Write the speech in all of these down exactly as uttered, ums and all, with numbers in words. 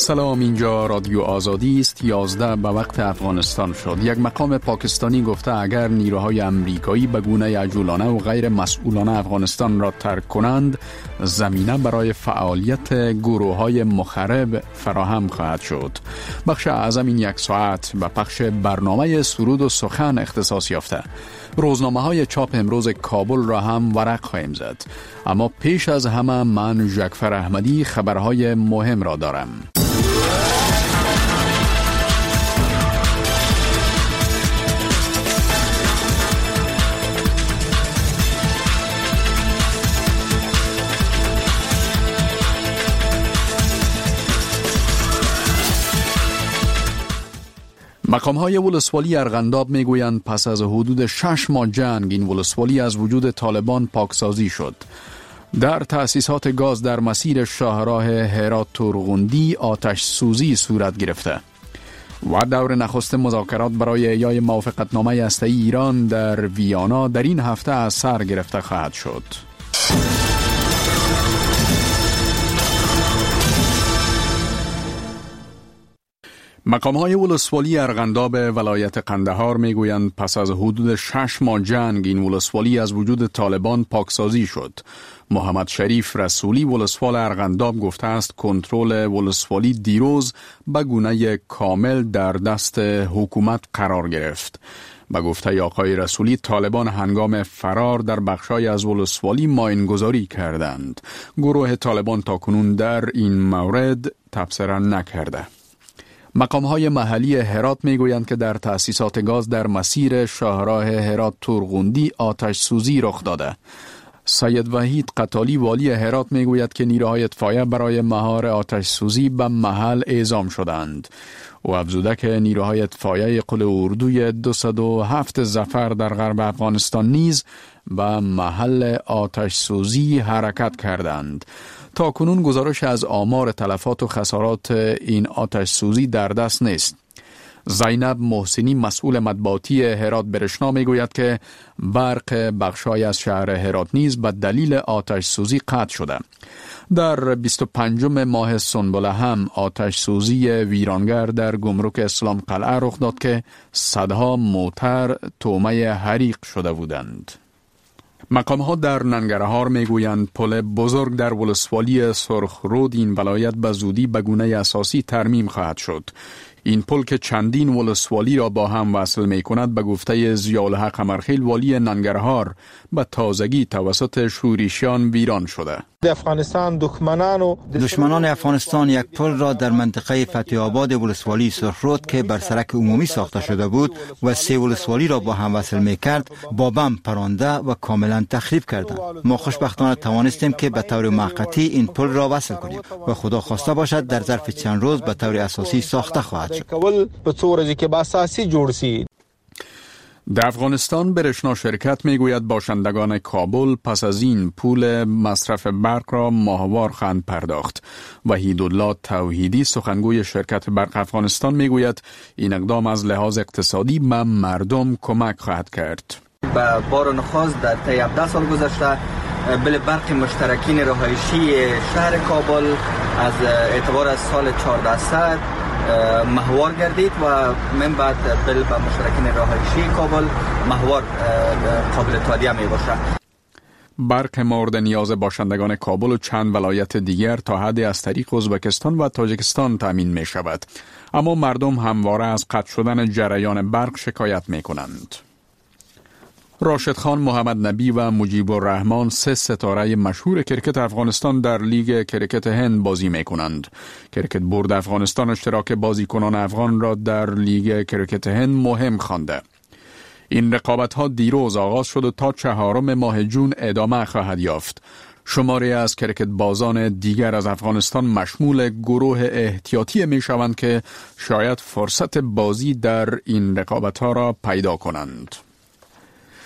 سلام، اینجا رادیو آزادی است. یازده به وقت افغانستان شد. یک مقام پاکستانی گفته اگر نیروهای امریکایی به گونه عجولانه و غیر مسئولانه افغانستان را ترک کنند، زمینه برای فعالیت گروه‌های مخرب فراهم خواهد شد. بخش اعظم این یک ساعت به پخش برنامه سرود و سخن اختصاص یافته. روزنامه های چاپ امروز کابل را هم ورق خواهیم زد. اما پیش از همه من جعفر احمدی خبرهای مهم را دارم. مقام‌های ولسوالی ارغنداب میگویند پس از حدود شش ماه جنگ این ولسوالی از وجود طالبان پاکسازی شد. در تأسیسات گاز در مسیر شاهراه هرات تورغوندی آتش سوزی صورت گرفته و دور نخست مذاکرات برای احیای موافقتنامه هسته‌ای ایران در ویانا در این هفته از سر گرفته خواهد شد. مقام‌های ولسوالی ارغنداب ولایت قندهار میگویند پس از حدود شش ماه جنگ این ولسوالی از وجود طالبان پاکسازی شد. محمد شریف رسولی ولسوال ارغنداب گفته است کنترل ولسوالی دیروز به گونه کامل در دست حکومت قرار گرفت. به گفته آقای رسولی طالبان هنگام فرار در بخشای از ولسوالی ماینگذاری کردند. گروه طالبان تاکنون در این مورد تبصره نکرده. مقام‌های محلی هرات میگویند که در تأسیسات گاز در مسیر شاهراه هرات تورغوندی آتش سوزی رخ داده. سید وحید قتالی والی هرات میگوید که نیروهای اطفائیه برای مهار آتش سوزی به محل اعزام شدند. او افزوده که نیروهای اطفائیه قل اردوی دویست و هفت ظفر در غرب افغانستان نیز به محل آتش سوزی حرکت کردند. تا کنون گزارش از آمار تلفات و خسارات این آتش سوزی در دست نیست. زینب محسنی مسئول مطبوعاتی هرات برشنا میگوید که برق بخشای از شهر هرات نیز به دلیل آتش سوزی قطع شده. در بیست و پنجم ماه سنبله هم آتش سوزی ویرانگر در گمرک اسلام قلعه رخ داد که صدها موتر تومه حریق شده بودند. مقام‌ها در ننگرهار میگویند پل بزرگ در ولسوالی سرخرود این ولایت به زودی به گونه اساسی ترمیم خواهد شد. این پل که چندین ولسوالی را با هم وصل می کند به گفته ضیاءالحق امرخیل والی ننگرهار به تازگی توسط شورشیان ویران شده. افغانستان دشمنان و دشمنان افغانستان یک پل را در منطقه فتح آباد ولسوالی سرخرود که بر سرک عمومی ساخته شده بود و سه ولسوالی را با هم وصل می کرد با بم پرانده و کاملا تخریب کردند. ما خوشبختانه توانستیم که به طور موقتی این پل را وصل کنیم و خدا خواسته باشد در ظرف چند روز به طور اساسی ساخته خواهد شد. در افغانستان برشنا شرکت میگوید باشندگان کابل پس از این پول مصرف برق را ماهوار خواهند پرداخت. وحیدالله توحیدی سخنگوی شرکت برق افغانستان میگوید این اقدام از لحاظ اقتصادی به مردم کمک خواهد کرد. با بار نخست در طی هفده سال گذشته بل برق مشترکین رهایشی شهر کابل از اعتبار از سال چهاردهصد ماهوار گردید و من بعد بل به مشترکین رهایشی کابل ماهوار قابل تادیه می باشد. برق مورد نیاز باشندگان کابل و چند ولایت دیگر تا حدی از طریق ازبکستان و تاجیکستان تامین می شود. اما مردم همواره از قطع شدن جریان برق شکایت می کنند. راشد خان محمد نبی و مجیب الرحمن سه ستاره مشهور کرکت افغانستان در لیگ کرکت هند بازی می کنند. کرکت بورد افغانستان اشتراک بازیکنان افغان را در لیگ کرکت هند مهم خوانده. این رقابت ها دیروز آغاز شد و تا چهارم ماه جون ادامه خواهد یافت. شماری از کرکت بازان دیگر از افغانستان مشمول گروه احتیاطی می شوند که شاید فرصت بازی در این رقابت ها را پیدا کنند.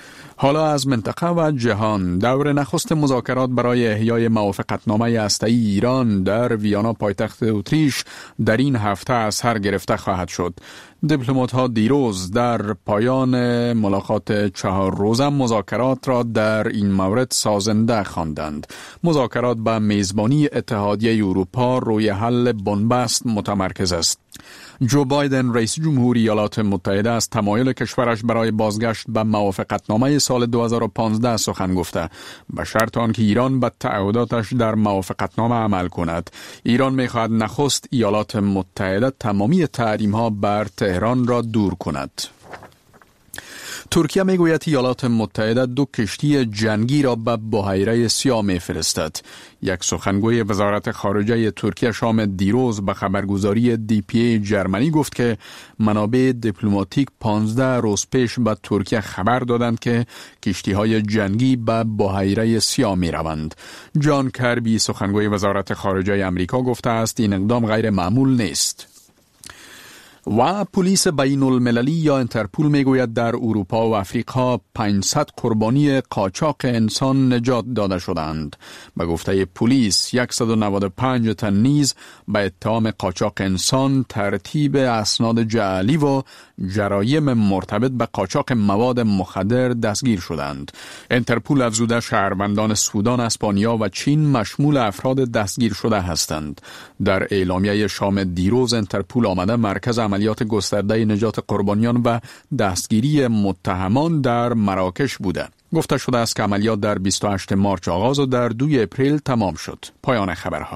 حالا از منطقه و جهان. دور نخست مذاکرات برای احیای موافقتنامه هسته‌ای ایران در ویانا پایتخت اتریش در این هفته از سر گرفته خواهد شد. دیپلمات‌ها دیروز در پایان ملاقات چهار روزه مذاکرات را در این مورد سازنده خواندند. مذاکرات به میزبانی اتحادیه اروپا روی حل بنبست متمرکز است. جو بایدن رئیس جمهوری ایالات متحده از تمایل کشورش برای بازگشت به موافقتنامه سال دو هزار و پانزده سخن گفته، به شرط آنکه ایران به تعهداتش در موافقتنامه عمل کند. ایران می‌خواهد نخست ایالات متحده تمامی تحریم‌ها بر تهران را دور کند. ترکیه میگوید ایالات متحده دو کشتی جنگی را به بحیره سیاه میفرستد. یک سخنگوی وزارت خارجه ترکیه شام دیروز به خبرگزاری دی پی ای جرمنی گفت که منابع دیپلماتیک پانزده روز پیش به ترکیه خبر دادند که کشتی‌های جنگی به بحیره سیاه میروند. جان کربی سخنگوی وزارت خارجه آمریکا گفته است این اقدام غیر معمول نیست. و پلیس بین المللی یا انترپول میگوید در اروپا و افریقا پانصد قربانی قاچاق انسان نجات داده شدند. به گفته پلیس صد و نود و پنج تن نیز به اتهام قاچاق انسان، ترتیب اسناد جعلی و جرایم مرتبط به قاچاق مواد مخدر دستگیر شدند. انترپول افزوده شهروندان سودان، اسپانیا و چین مشمول افراد دستگیر شده هستند. در اعلامیه شام دیروز انترپول آمده مرکز عملیات گسترده نجات قربانیان و دستگیری متهمان در مراکش بوده. گفته شده است که عملیات در بیست و هشتم مارس آغاز و در دوم اپریل تمام شد. پایان خبرها.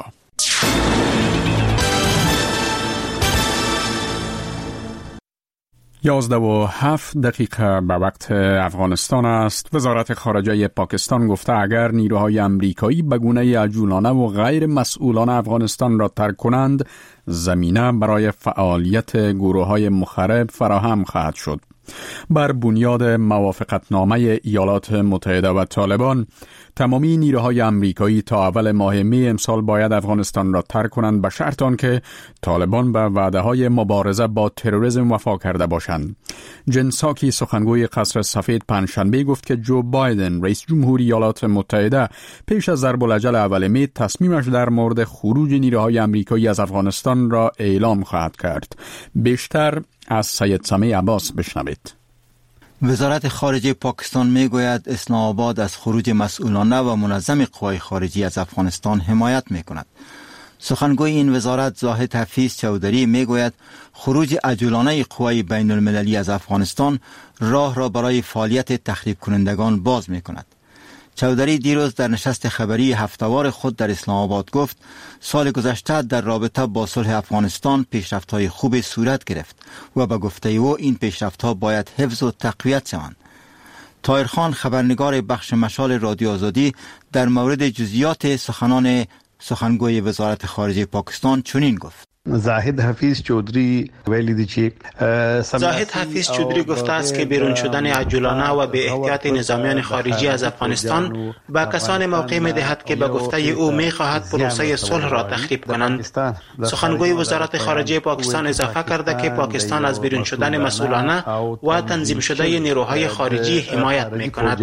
یازده و هفت دقیقه به وقت افغانستان است. وزارت خارجه پاکستان گفته اگر نیروهای امریکایی به گونه عجولانه و غیر مسئولانه افغانستان را ترک کنند، زمینه برای فعالیت گروه‌های مخرب فراهم خواهد شد. بر بنیاد موافقتنامه ایالات متحده و طالبان، تمامی نیروهای امریکایی تا اول ماه می امسال باید افغانستان را ترک کنند، به شرط آنکه طالبان به وعده‌های مبارزه با تروریسم وفا کرده باشند. جن ساکی سخنگوی قصر سفید پنجشنبه گفت که جو بایدن رئیس جمهوری ایالات متحده پیش از ضرب الاجل اول می تصمیمش در مورد خروج نیروهای امریکایی از افغانستان را اعلام خواهد کرد. بیشتر از سید سمیع عباس بشنوید. وزارت خارجه پاکستان میگوید اسلام آباد از خروج مسئولانه و منظم قوای خارجی از افغانستان حمایت میکند. سخنگوی این وزارت زاهد حفیظ چودری میگوید خروج عجولانه قوای بین المللی از افغانستان راه را برای فعالیت تخریب کنندگان باز میکند. چودری دیروز در نشست خبری هفته‌وار خود در اسلام آباد گفت سال گذشته در رابطه با صلح افغانستان پیشرفت‌های خوب صورت گرفت و به گفته او این پیشرفت‌ها باید حفظ و تقویت شوند. طاهر خان خبرنگار بخش مشال رادیو آزادی در مورد جزئیات سخنان سخنگوی وزارت خارجه پاکستان چنین گفت: زاهد حفیظ چودری ویلی دی چی زاهد حفیظ چودری گفته است که بیرون شدن عجولانه و به احتیاط نظامیان خارجی از افغانستان با کسان موقع می دهد که به گفته او می خواهد پروسه صلح را تخریب کنند. سخنگوی وزارت خارجه پاکستان اضافه کرده که پاکستان از بیرون شدن مسئولانه و تنظیم شده نیروهای خارجی حمایت می کند.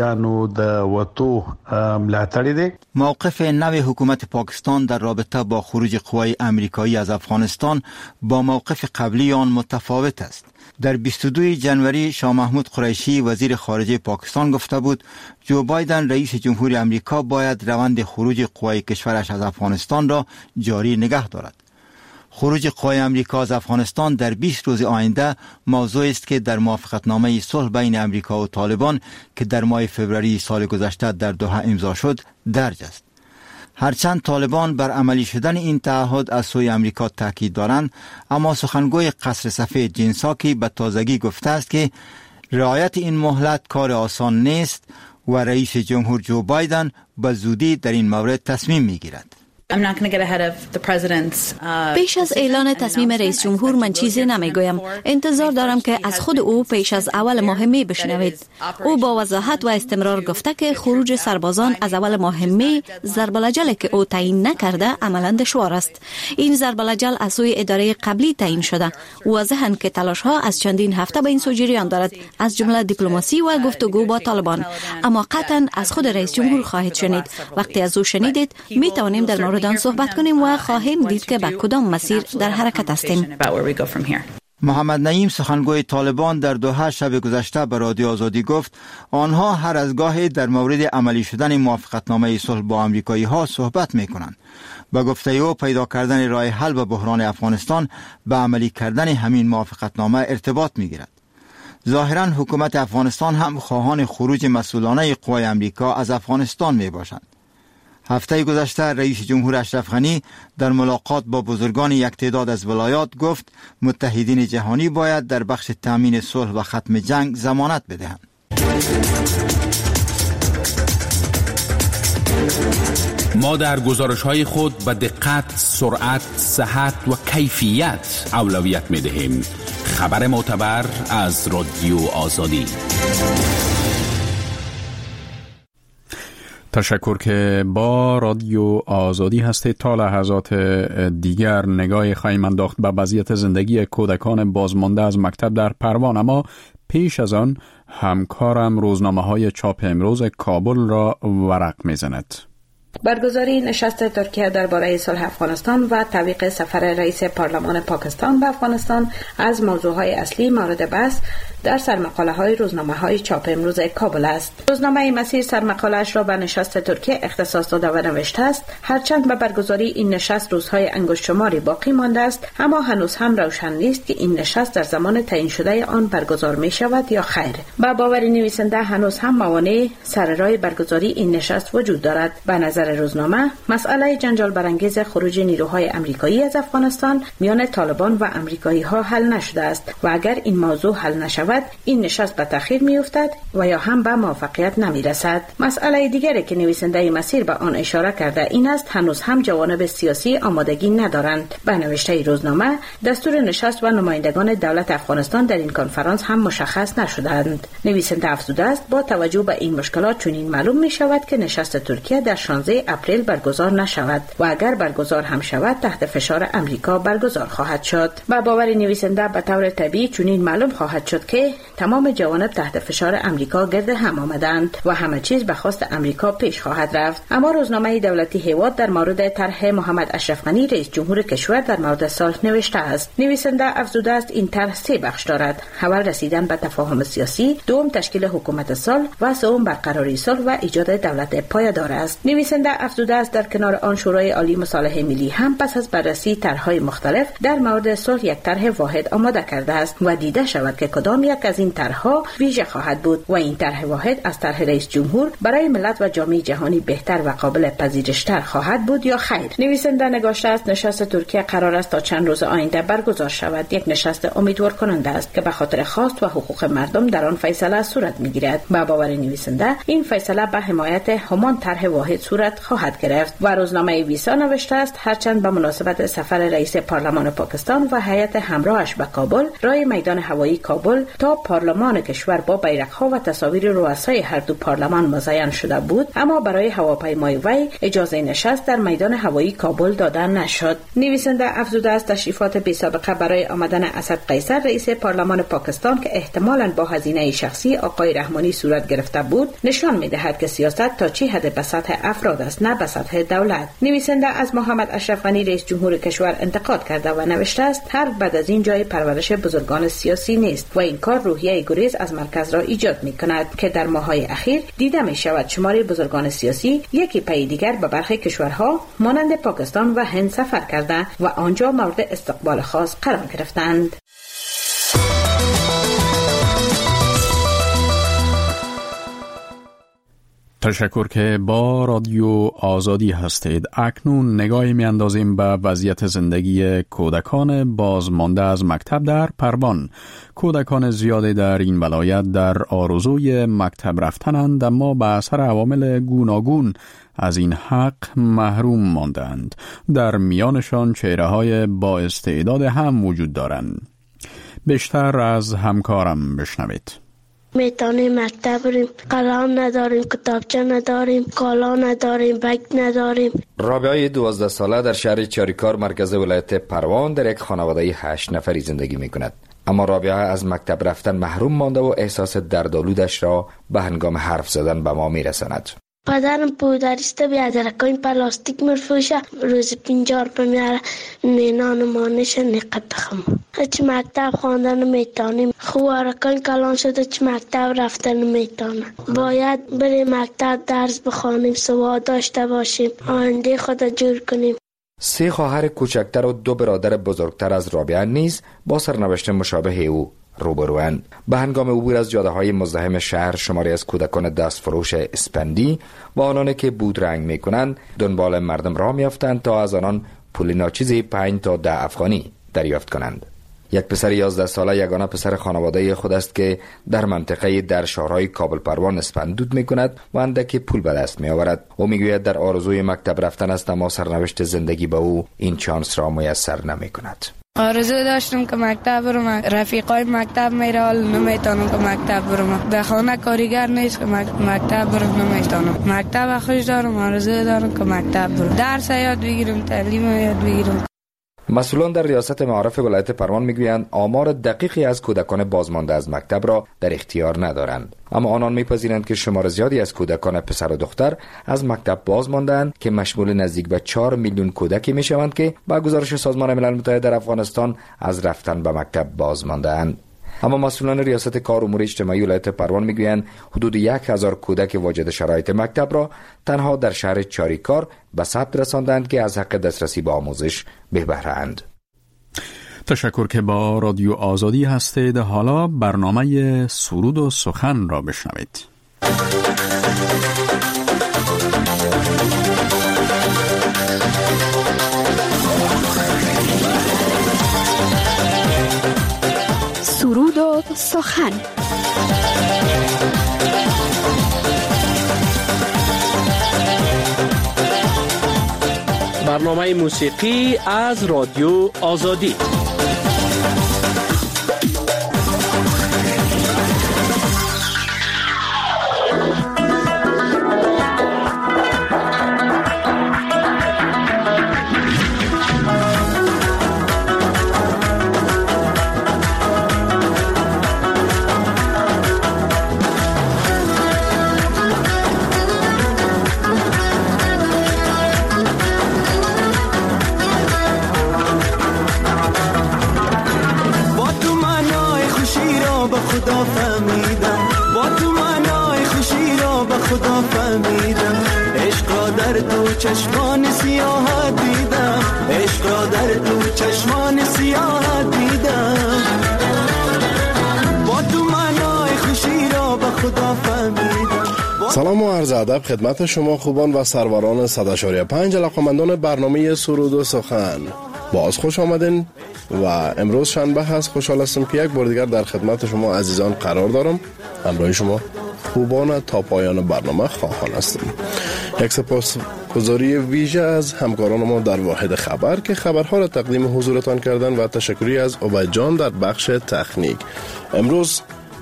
موقف نو حکومت پاکستان در رابطه با خروج قوای امریکایی از افغانستان با موقف قبلی آن متفاوت است. در بیست و دوم ژانویه شاه محمود قریشی وزیر خارجه پاکستان گفته بود جو بایدن رئیس جمهوری آمریکا باید روند خروج قوای کشورش از افغانستان را جاری نگه دارد. خروج قوای امریکا از افغانستان در بیست روز آینده موضوعی است که در موافقتنامه صلح بین امریکا و طالبان که در ماه فوریه سال گذشته در دوحه امضا شد درج است. هرچند طالبان بر عملی شدن این تعهد از سوی امریکا تاکید دارند، اما سخنگوی قصر سفید جن ساکی به تازگی گفته است که رعایت این مهلت کار آسان نیست و رئیس جمهور جو بایدن به زودی در این مورد تصمیم میگیرد. پیش از اعلان تصمیم رئیس جمهور من چیزی نمیگویم. انتظار دارم که از خود او پیش از اول ماه می بشنوید. او با وضاحت و استمرار گفته که خروج سربازان از اول ماه می ضرب الجل که او تعیین نکرده عملاً دشوار است. این ضرب الجل از سوی اداره قبلی تعیین شده. واضحاً که تلاش ها از چندین هفته به این سو جریان دارد، از جمله دیپلماسی و گفتگو با طالبان. اما قطعاً از خود رئیس جمهور خواهید شنید. وقتی از او شنیدید می توانیم در مورد آن صحبت کنیم و خواهیم دید که به کدام مسیر در حرکت هستیم. محمد نعیم سخنگوی طالبان در دوحه شب گذشته به رادیو آزادی گفت آنها هر از گاهی در مورد عملی شدن موافقتنامه صلح با آمریکایی ها صحبت می کنند. با گفته او پیدا کردن راه حل به بحران افغانستان به عملی کردن همین موافقتنامه ارتباط می گیرد. ظاهرا حکومت افغانستان هم خواهان خروج مسئولانه قوای امریکا از افغانستان می باشند. هفته گذشته رئیس جمهور اشرف غنی در ملاقات با بزرگان یک تعداد از ولایات گفت متحدین جهانی باید در بخش تامین صلح و ختم جنگ ضمانت بدهند. ما در گزارش‌های خود به دقت، سرعت، صحت و کیفیت اولویت می‌دهیم. خبر معتبر از رادیو آزادی. تشکر که با رادیو آزادی هستید. تا لحظات دیگر نگاهی خواهیم انداخت به وضعیت زندگی کودکان بازمانده از مکتب در پروان. اما پیش از آن همکارم روزنامه‌های چاپ امروز کابل را ورق می‌زند. برگزاری نشست ترکیه درباره صلح افغانستان و تعویق سفر رئیس پارلمان پاکستان به افغانستان از موضوعهای اصلی مورد بحث در سرمقاله‌های روزنامه‌های چاپ امروز کابل است. روزنامه مسیر سرمقاله‌اش را به نشست ترکیه اختصاص داده و نوشته است هرچند به برگزاری این نشست روزهای انگشت شماری باقی مانده است، اما هنوز هم روشن نیست که این نشست در زمان تعیین شده آن برگزار می‌شود یا خیر. با باور نویسنده هنوز هم موانع سر راه برگزاری این نشست وجود دارد. به نظر روزنامه مسئله جنجال برانگیز خروج نیروهای آمریکایی از افغانستان میان طالبان و آمریکایی‌ها حل نشده است و اگر این موضوع حل نشود این نشست به تأخیر میافتد و یا هم به موفقیت نمیرسد. مسئله دیگری که نویسنده مسیر به آن اشاره کرده این است هنوز هم جوانب سیاسی آمادگی ندارند. به نوشته روزنامه دستور نشست و نمایندگان دولت افغانستان در این کنفرانس هم مشخص نشدند. نویسنده افزوده است با توجه به این مشکلات چنین معلوم می شود که نشست ترکیه در شانزده اپریل برگزار نشود و اگر برگزار هم شود تحت فشار امریکا برگزار خواهد شد. با باور نویسنده به طور طبیعی چنین معلوم خواهد شد که تمام جوانب تحت فشار امریکا گرد هم آمدند و همه چیز به خواست امریکا پیش خواهد رفت. اما روزنامه دولتی هیواد در مورد طرح محمد اشرف غنی رئیس جمهور کشور در مورد صلح نوشته است. نویسنده افزوده است این طرح سه بخش دارد: اول رسیدن به تفاهم سیاسی، دوم تشکیل حکومت صلح و سوم برقراری صلح و ایجاد دولت پایدار است. نویسنده افزوده است در کنار آن شورای عالی مصالحه ملی هم پس از بررسی طرح‌های مختلف در مورد صلح یک طرح واحد آماده کرده است و دیده شود که کدام یک از این طرح‌ها ویژه خواهد بود و این طرح واحد از طرح رئیس جمهور برای ملت و جامعه جهانی بهتر و قابل پذیرش‌تر خواهد بود یا خیر. نویسنده نگاشته است نشست ترکیه قرار است تا چند روز آینده برگزار شود. یک نشست امیدوار کننده است که به خاطر خواست و حقوق مردم در آن فیصله صورت می‌گیرد. با باور نویسنده این فیصله به حمایت همان طرح واحد صورت خواهد گرفت. و روزنامه ویسا نوشته است هرچند به مناسبت سفر رئیس پارلمان پاکستان و هیئت همراهش به کابل رای میدان هوایی کابل تا پارلمان کشور با بیرق‌ها و تصاویر رؤسای هر دو پارلمان مزین شده بود، اما برای هواپیمای وی اجازه نشست در میدان هوایی کابل داده نشد. نویسنده افزوده است تشریفات بی سابقه برای آمدن اسد قیصر رئیس پارلمان پاکستان که احتمالاً با هزینه شخصی آقای رحمانی صورت گرفته بود نشان می‌دهد که سیاست تا چه حد به سطح افراد است نه به سطح دولت. نویسنده از محمد اشرف غنی رئیس جمهور کشور انتقاد کرده و نوشته است هر بعد از این جای پرورش بزرگان سیاسی نیست و این کار روحیه گریز از مرکز را ایجاد می‌کند که در ماه‌های اخیر دیده می‌شود شمار بزرگان سیاسی یکی پی دیگر به برخی کشورها مانند پاکستان و هند سفر کرده و آنجا مورد استقبال خاص قرار گرفتند. تشکر که با رادیو آزادی هستید. اکنون نگاهی می اندازیم به وضعیت زندگی کودکان بازمانده از مکتب در پروان. کودکان زیادی در این ولایت در آرزوی مکتب رفتنند، اما به اثر عوامل گوناگون از این حق محروم ماندند. در میانشان چهره‌های با استعداد هم وجود دارند. بیشتر از همکارم بشنوید. میتونیم مکتب بریم، قلم نداریم، کتابچه نداریم، کالا نداریم، بگ نداریم. رابعه دوازده ساله در شهر چاریکار مرکز ولایت پروان در یک خانواده هشت نفری زندگی می کند. اما رابعه از مکتب رفتن محروم مانده و احساس دردآلودش را به هنگام حرف زدن به ما می رساند. پدرم پودریسته بیادرکاین پلاستیک مرفوشه، روز پینجار پمیاره نینان مانش نقد بخم. چه مکتب خواندن نمیتانیم، خوارکاین کلان شده چه مکتب رفتن نمیتانه. باید بریم مکتب درس بخوانیم، سواد داشته باشیم، آینده خود جور کنیم. سه خواهر کوچکتر و دو برادر بزرگتر از رابعه نیز با سرنوشت مشابه او روبروند. به هنگام عبور از جاده‌های مزدحم شهر شماری از کودکان دستفروش اسپندی و آنان که بودرنگ می‌کنند دنبال مردم راه می‌افتند تا از آنان پول ناچیزی پنج تا ده افغانی دریافت کنند. یک پسر یازده ساله یگانه پسر خانواده خود است که در منطقه در شهرهای کابل پروان اسپندود می‌کند و اندکی پول به دست می‌آورد. او می‌گوید در آرزوی مکتب رفتن است، اما سرنوشت زندگی به او این چانس را میسر نمی‌کند. آرزو داشتم که مکتب برم، رفیقای مکتب میره حال نمیتونم که مکتب برم. به خانه کاریگر نیست که مکتب برم نمیتونم. مکتب خوش دارم، آرزو دارم که مکتب برم، درس یاد بگیرم، تعلیم یاد بگیرم. مسئولان در ریاست معارف ولایت پروان میگویند آمار دقیقی از کودکان بازمانده از مکتب را در اختیار ندارند، اما آنان میپذیرند که شمار زیادی از کودکان پسر و دختر از مکتب بازمانده‌اند که مشمول نزدیک به چهار میلیون کودکی میشوند که با گزارش سازمان ملل متحد در افغانستان از رفتن به مکتب بازمانده‌اند. اما مسئولان ریاست کار امور اجتماعی ولایت پروان میگویند حدود یک هزار کودک واجد شرایط مکتب را تنها در شهر چاریکار به ثبت رساندند که از حق دسترسی به آموزش به بهره اند. تشکر که با رادیو آزادی هستید. حالا برنامه سرود و سخن را بشنوید. سرود و سخن. برنامه موسیقی از رادیو آزادی. چشمان سیاه دیدم، عشق را در تو چشمان سیاه دیدم، با تو معنای خوشی را به خدا فهمیدم. سلام و عرض ادب خدمت شما خوبان و سروران صد و پنج علاقه‌مندان برنامه سرود و سخن. باز خوش آمدین و امروز شنبه هست. خوشحال هستم که یک بار دیگر در خدمت شما عزیزان قرار دارم. همراه شما خوبان تا پایان برنامه خواهان هستم. یک سپاس گزاری ویژه از همکاران ما در واحد خبر که خبرها را تقدیم حضورتان کردن و تشکری از عبید جان در بخش تکنیک. امروز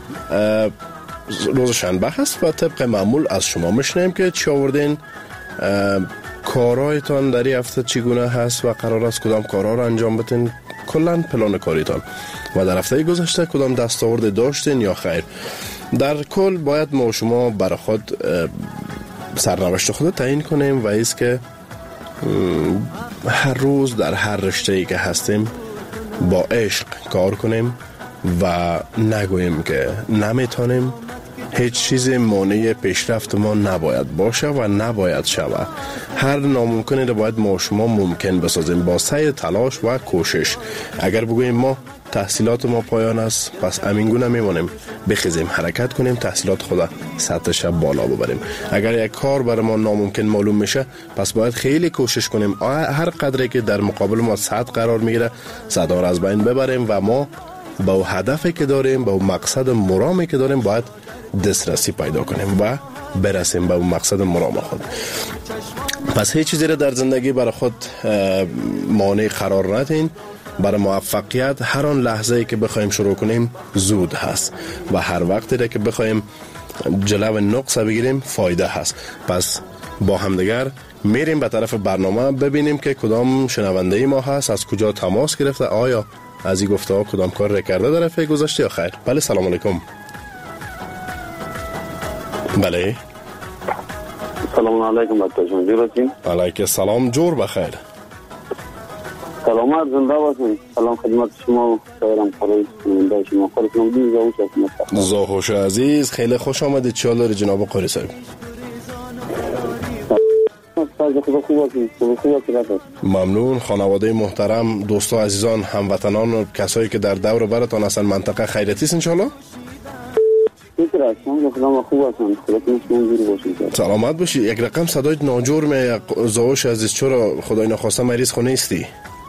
روز شنبه هست و طبق معمول از شما میشنیم که چی آوردین، کارهایتان در این هفته چگونه هست و قرار است کدام کارها را انجام بدین، کلا پلان کاریتان و در هفته گذشته کدام دستاورد داشتین یا خیر. در کل باید ما و شما برای خود سرنوشت خود تعیین کنیم و ایست که هر روز در هر رشته‌ای که هستیم با عشق کار کنیم و نگوییم که نمیتونیم هیچ چیز مانع پیشرفت ما نباید باشه و نباید شود. هر ناممکنی را باید ما شما ممکن بسازیم با سعی، تلاش و کوشش. اگر بگوییم ما تحصیلات ما پایان است، پس امینگونه میمونیم، بخیزیم حرکت کنیم، تحصیلات خدا سطحش بالا ببریم. اگر یک کار برای ما ناممکن معلوم میشه، پس باید خیلی کوشش کنیم هر قدری که در مقابل ما سطح قرار میگیره صدا را از بین ببریم و ما با هدفی که داریم، با مقصد مرامی که داریم باید دسترسی پیدا کنیم و برسیم به مقصد مرام خود. پس هیچ چیزی را در زندگی برای خود مانع قرار ندین. برای موفقیت هر آن لحظه‌ای که بخوایم شروع کنیم زود هست و هر وقتی که بخوایم جلو نقص بگیریم فایده هست. پس با همدیگر میریم به طرف برنامه، ببینیم که کدام شنونده ما هست، از کجا تماس گرفته، آیا از این گفته ها کدام کار را کرده در رفعه گذاشته یا خیر. بله، سلام علیکم. بله سلام علیکم دکتر جان، جورتین؟ علیکم السلام، جور بخیر. سلامت زنده باشین. سلام خدمت شما و شایرم خورای سنونده شما. قاری سنونده زاهوش هستم. زاهوش عزیز، خیلی خوش آمدید. چه حال داری جناب قاری صاحب؟ ممنون. خانواده محترم، دوستا عزیزان، هموطنان و کسایی که در دور برتان هستن منطقه خیرتی است انشالله؟ سلامت باشی. یک رقم صدای ناجور می زاهوش عزیز، چرا خدای نخواسته مریض خونه استی؟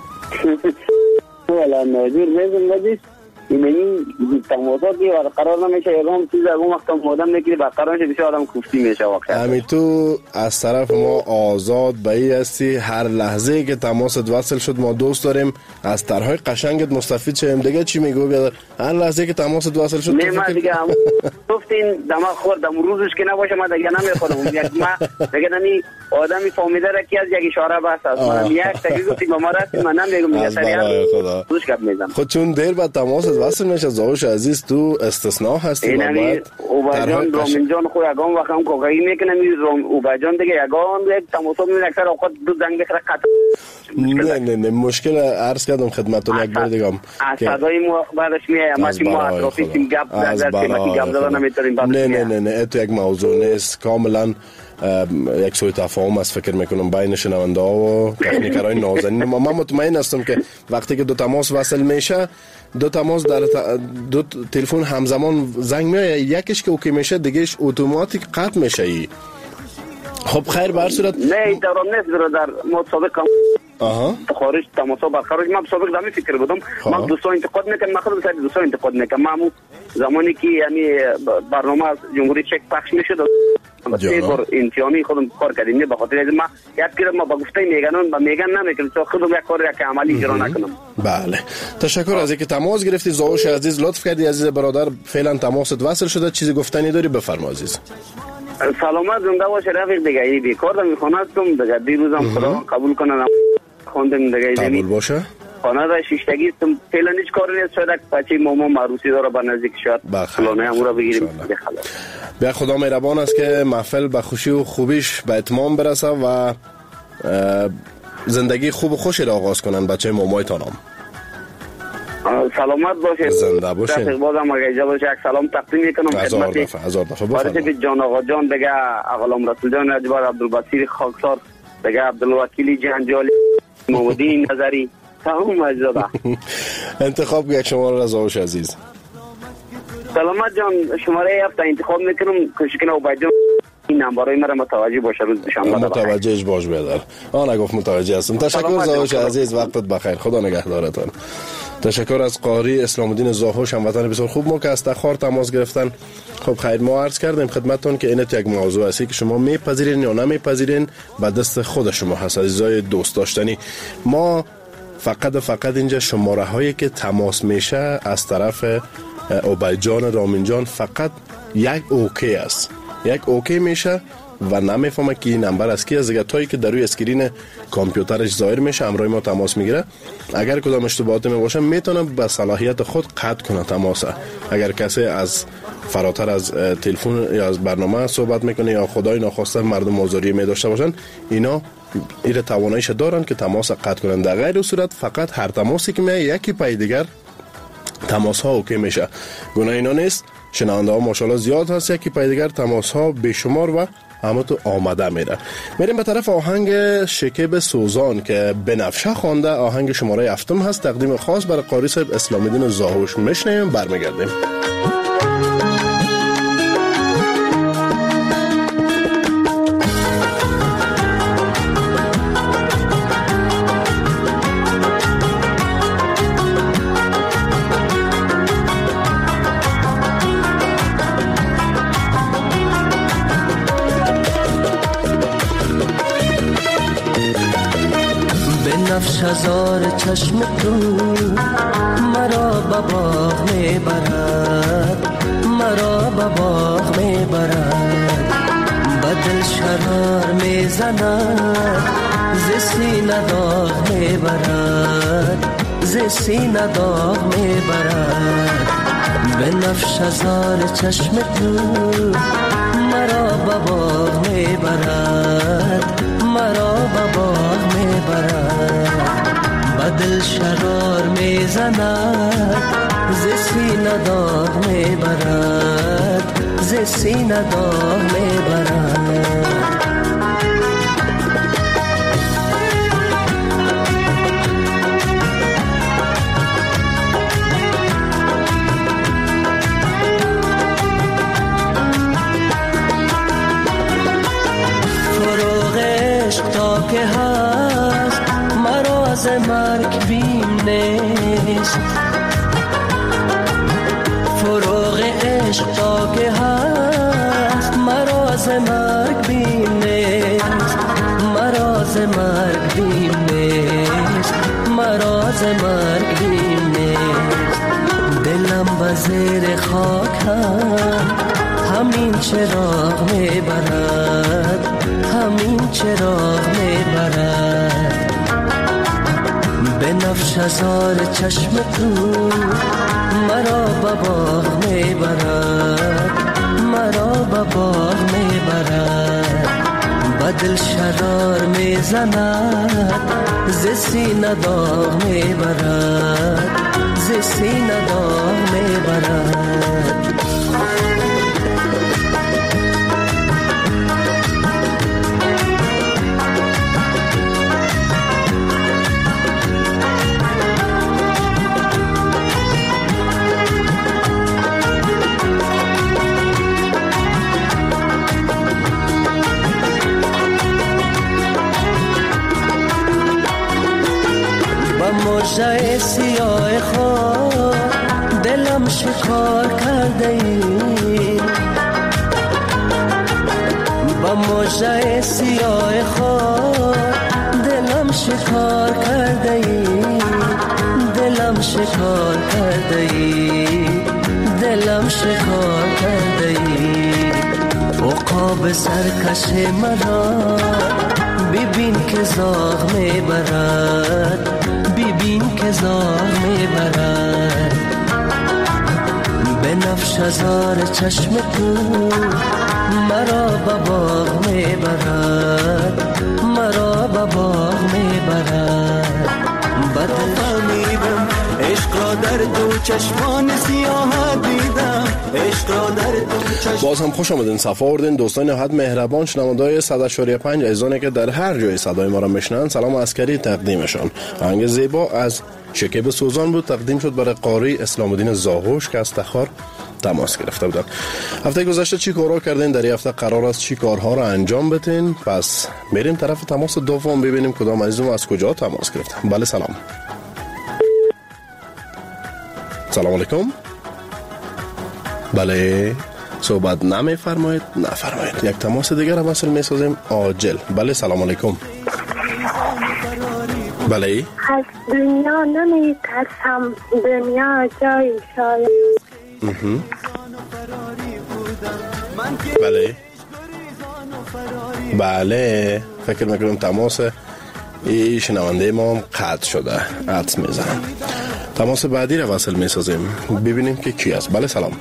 والا ناجور میزن ندیست این تماساتی و قرار نمیشه اقام چیز اگه وقتا مادم نگیری برقرار نشه بشه آدم کوفتی میشه واقعا. امی تو از طرف ما آزاد بایی هستی، هر لحظه که تماست وصل شد ما دوست داریم از طرحهای قشنگت مستفید شیم. دیگه چی میگو بیادر؟ هر لحظه که تماست وصل شد نه ما دیگه هم گفتین دماغ خوردم روزش که نباشه ما دیگه نمیخورم. یک ما دیگه نمی آدمی فهمیده را که از یک اشاره بس است. من یک تاگی گفتی با ما رفتی من نمیگم میگه سریع روش گپ میزنم. خود چون دیر بعد تماست وصل میشه زاهوش عزیز، تو استثناء هستی. اینمی اوباجان رامین جان خو یگان وقت هم کوکایی میکنه می روم اوباجان دیگه یگان یک تماسا می اکثر اوقات دو زنگ بخره قطع. نه نه نه مشکل عرض کردم خدمتتون یک بار دیگه هم صدای مو بعدش میاد ما چی ما اطرافیم گپ در تماتی گپ زدن نمیتونیم بعد. نه نه نه نه تو یک موضوع نیست، کاملا یک سوی تفاهم است فکر میکنم بین شنونده ها و تکنیکرهای نازنین. ما مطمئن هستم که وقتی که دو تماس وصل میشه، دو تماس در دو تلفن همزمان زنگ میاد، یکیش که اوکی میشه دیگهش اتوماتیک قطع میشه. ای خب خیر، به هر صورت نه درام نیست برادر. ما سابق آها خارج تماسا برقرار ما سابق دمی فکر بودم ما دوستان انتقاد میکنم، مخصوصا سر دوستان انتقاد میکنم. ما زمانی که یعنی برنامه جمهوری چک پخش میشد سه بار امتحانی خودم کار کردیم، به خاطر از ما یاد کردم ما با گفته میگنن با میگن نمیکنم تو خودم یک کاری که عملی اجرا نکنم. بله، تشکر از اینکه تماس گرفتی زاهوش عزیز، لطف کردی عزیز برادر. فعلا تماست وصل شده، چیزی گفتنی داری بفرما عزیز. سلامت زنده باش رفیق. دیگه ای بیکار میخونستم دیگه دیروزم خدا قبول کنه خوندم دیگه قبول باشه. خانه را شیشتگی استم فعلا هیچ کاری نیست. شاید بچه ماما معروسی داره به نزدیک شد فلانه امور را بگیریم. بیا خدا مهربان است که محفل به خوشی و خوبیش به اتمام برسه و زندگی خوب و خوشی را آغاز کنن بچه مامایتان هم. سلامت باشه، زنده باشه. بازم اگه اجازه باشه یک سلام تقدیم میکنم خدمت هزار دفعه بفرمایید. جان آقا جان دیگه اغلام رسول جان اجبار عبدالبصیر خاکسار دیگه عبدالوکیلی جنجالی محمودی نظری تمام اجزا. انتخاب یک شماره زاهوش عزیز. سلامت جان شماره هفت انتخاب میکنم کشکن اوباجان. این نمبرای مرا متوجه باشه روز شنبه. متوجهش باش بیادر. آن نگفت متوجه هستم. تشکر زاهوش عزیز، وقتت بخیر، خدا نگهدارتان. تشکر از قاری اسلام الدین زاهوش، هموطن بسیار خوب ما که از تخار تماس گرفتن. خب خیر، ما عرض کردیم خدمتتون که اینت یک موضوع است که شما میپذیرین یا نمیپذیرین به دست خود شما هست عزیزای دوست داشتنی. ما فقط فقط اینجا شماره هایی که تماس میشه از طرف اوبایجان رامینجان فقط یک اوکی است، یک اوکی میشه و نمیفهمه که این نمبر از کی از دیگه تایی که در روی اسکرین کامپیوترش ظاهر میشه همراه ما تماس میگیره. اگر کدام اشتباهاتی می باشه میتونه به صلاحیت خود قطع کنه تماس. اگر کسی از فراتر از تلفن یا از برنامه صحبت میکنه یا خدای ناخواسته مردم آزاری می داشته باشن، اینا ایره تواناییش دارن که تماس قطع کنن. در غیر صورت فقط هر تماسی که میاد یکی پای دیگر تماس ها اوکی میشه. گناه اینا نیست. شنونده ها ماشاءالله زیاد هست، یکی پای دیگر تماس ها بیشمار و همه تو آمده میره. میریم به طرف آهنگ شکیب سوزان که بنفشه خوانده، آهنگ شماره هفتم هست، تقدیم خاص برای قاری صاحب اسلام الدین زاهوش. میشنیم برمیگردیم. هزار چشم تو مرا به باغ میبرد، مرا به باغ میبرد، بدل شرار میزند، ز سینه داغ میبرد، ز سینه داغ میبرد. بنفش هزار چشم تو مرا به باغ میبرد، مرا به باغ میبرد، بدل شرار میزند، ز سینه داغ میبرد، ز سینه داغ میبرد. فروغ عشق تا که هست مراز مرگ بیم نیست، فروغ عشق تا که هست مراز مرگ بیم نیست، مراز مرگ بیم نیست، مراز مرگ بیم نیست. دلم به زیر خاک هم همین چراغ میبرد، همین چراغ میبرد. بنفش هزار چشم تو مرا به باغ میبرد، مرا به باغ میبرد، بدل شرار میزند، ز سینه داغ میبرد، ز سینه داغ میبرد. موجه سیاه خود دلم شکار کرده ای، با موجه سیاه خود دلم شکار کرده ای، دلم شکار کرده ای، دلم شکار کرده ای. عقاب سرکش مرا ببین که زاغ میبرد، ببین که زاغ میبرد. بنفش هزار چشم تو مرا به باغ میبرد، مرا به باغ میبرد. بدل فهمیدم عشق را در دو چشمان سیاه دیدم، عشق را در دو چشمان. باز هم خوش آمدین، صفا آوردین دوستان نهایت مهربان شنونده‌های صد و پنج عزیزانی که در هر جای صدای ما را میشنن، سلام عسکری تقدیمشان. آهنگ زیبا از شکیب سوزان بود، تقدیم شد برای قاری اسلام الدین زاهوش که از تخار تماس گرفته بودن. هفته گذشته چی کارا کردین؟ در این هفته قرار است چی کارها را انجام بدین؟ پس میریم طرف تماس دوم ببینیم کدام عزیزم از کجا تماس گرفت. بله سلام. سلام علیکم. بله صحبت نمیفرمایید؟ نفرمایید. یک تماس دیگر هم اصل میسازیم عاجل. بله سلام علیکم. بله از دنیا نمی ترسم، دنیا جای شاید. بله بله فکر میکنم تماس ای شنونده ما هم قطع شده، قطع میزنم. تماس بعدی رو وصل میسازیم ببینیم که کی است. بله سلام.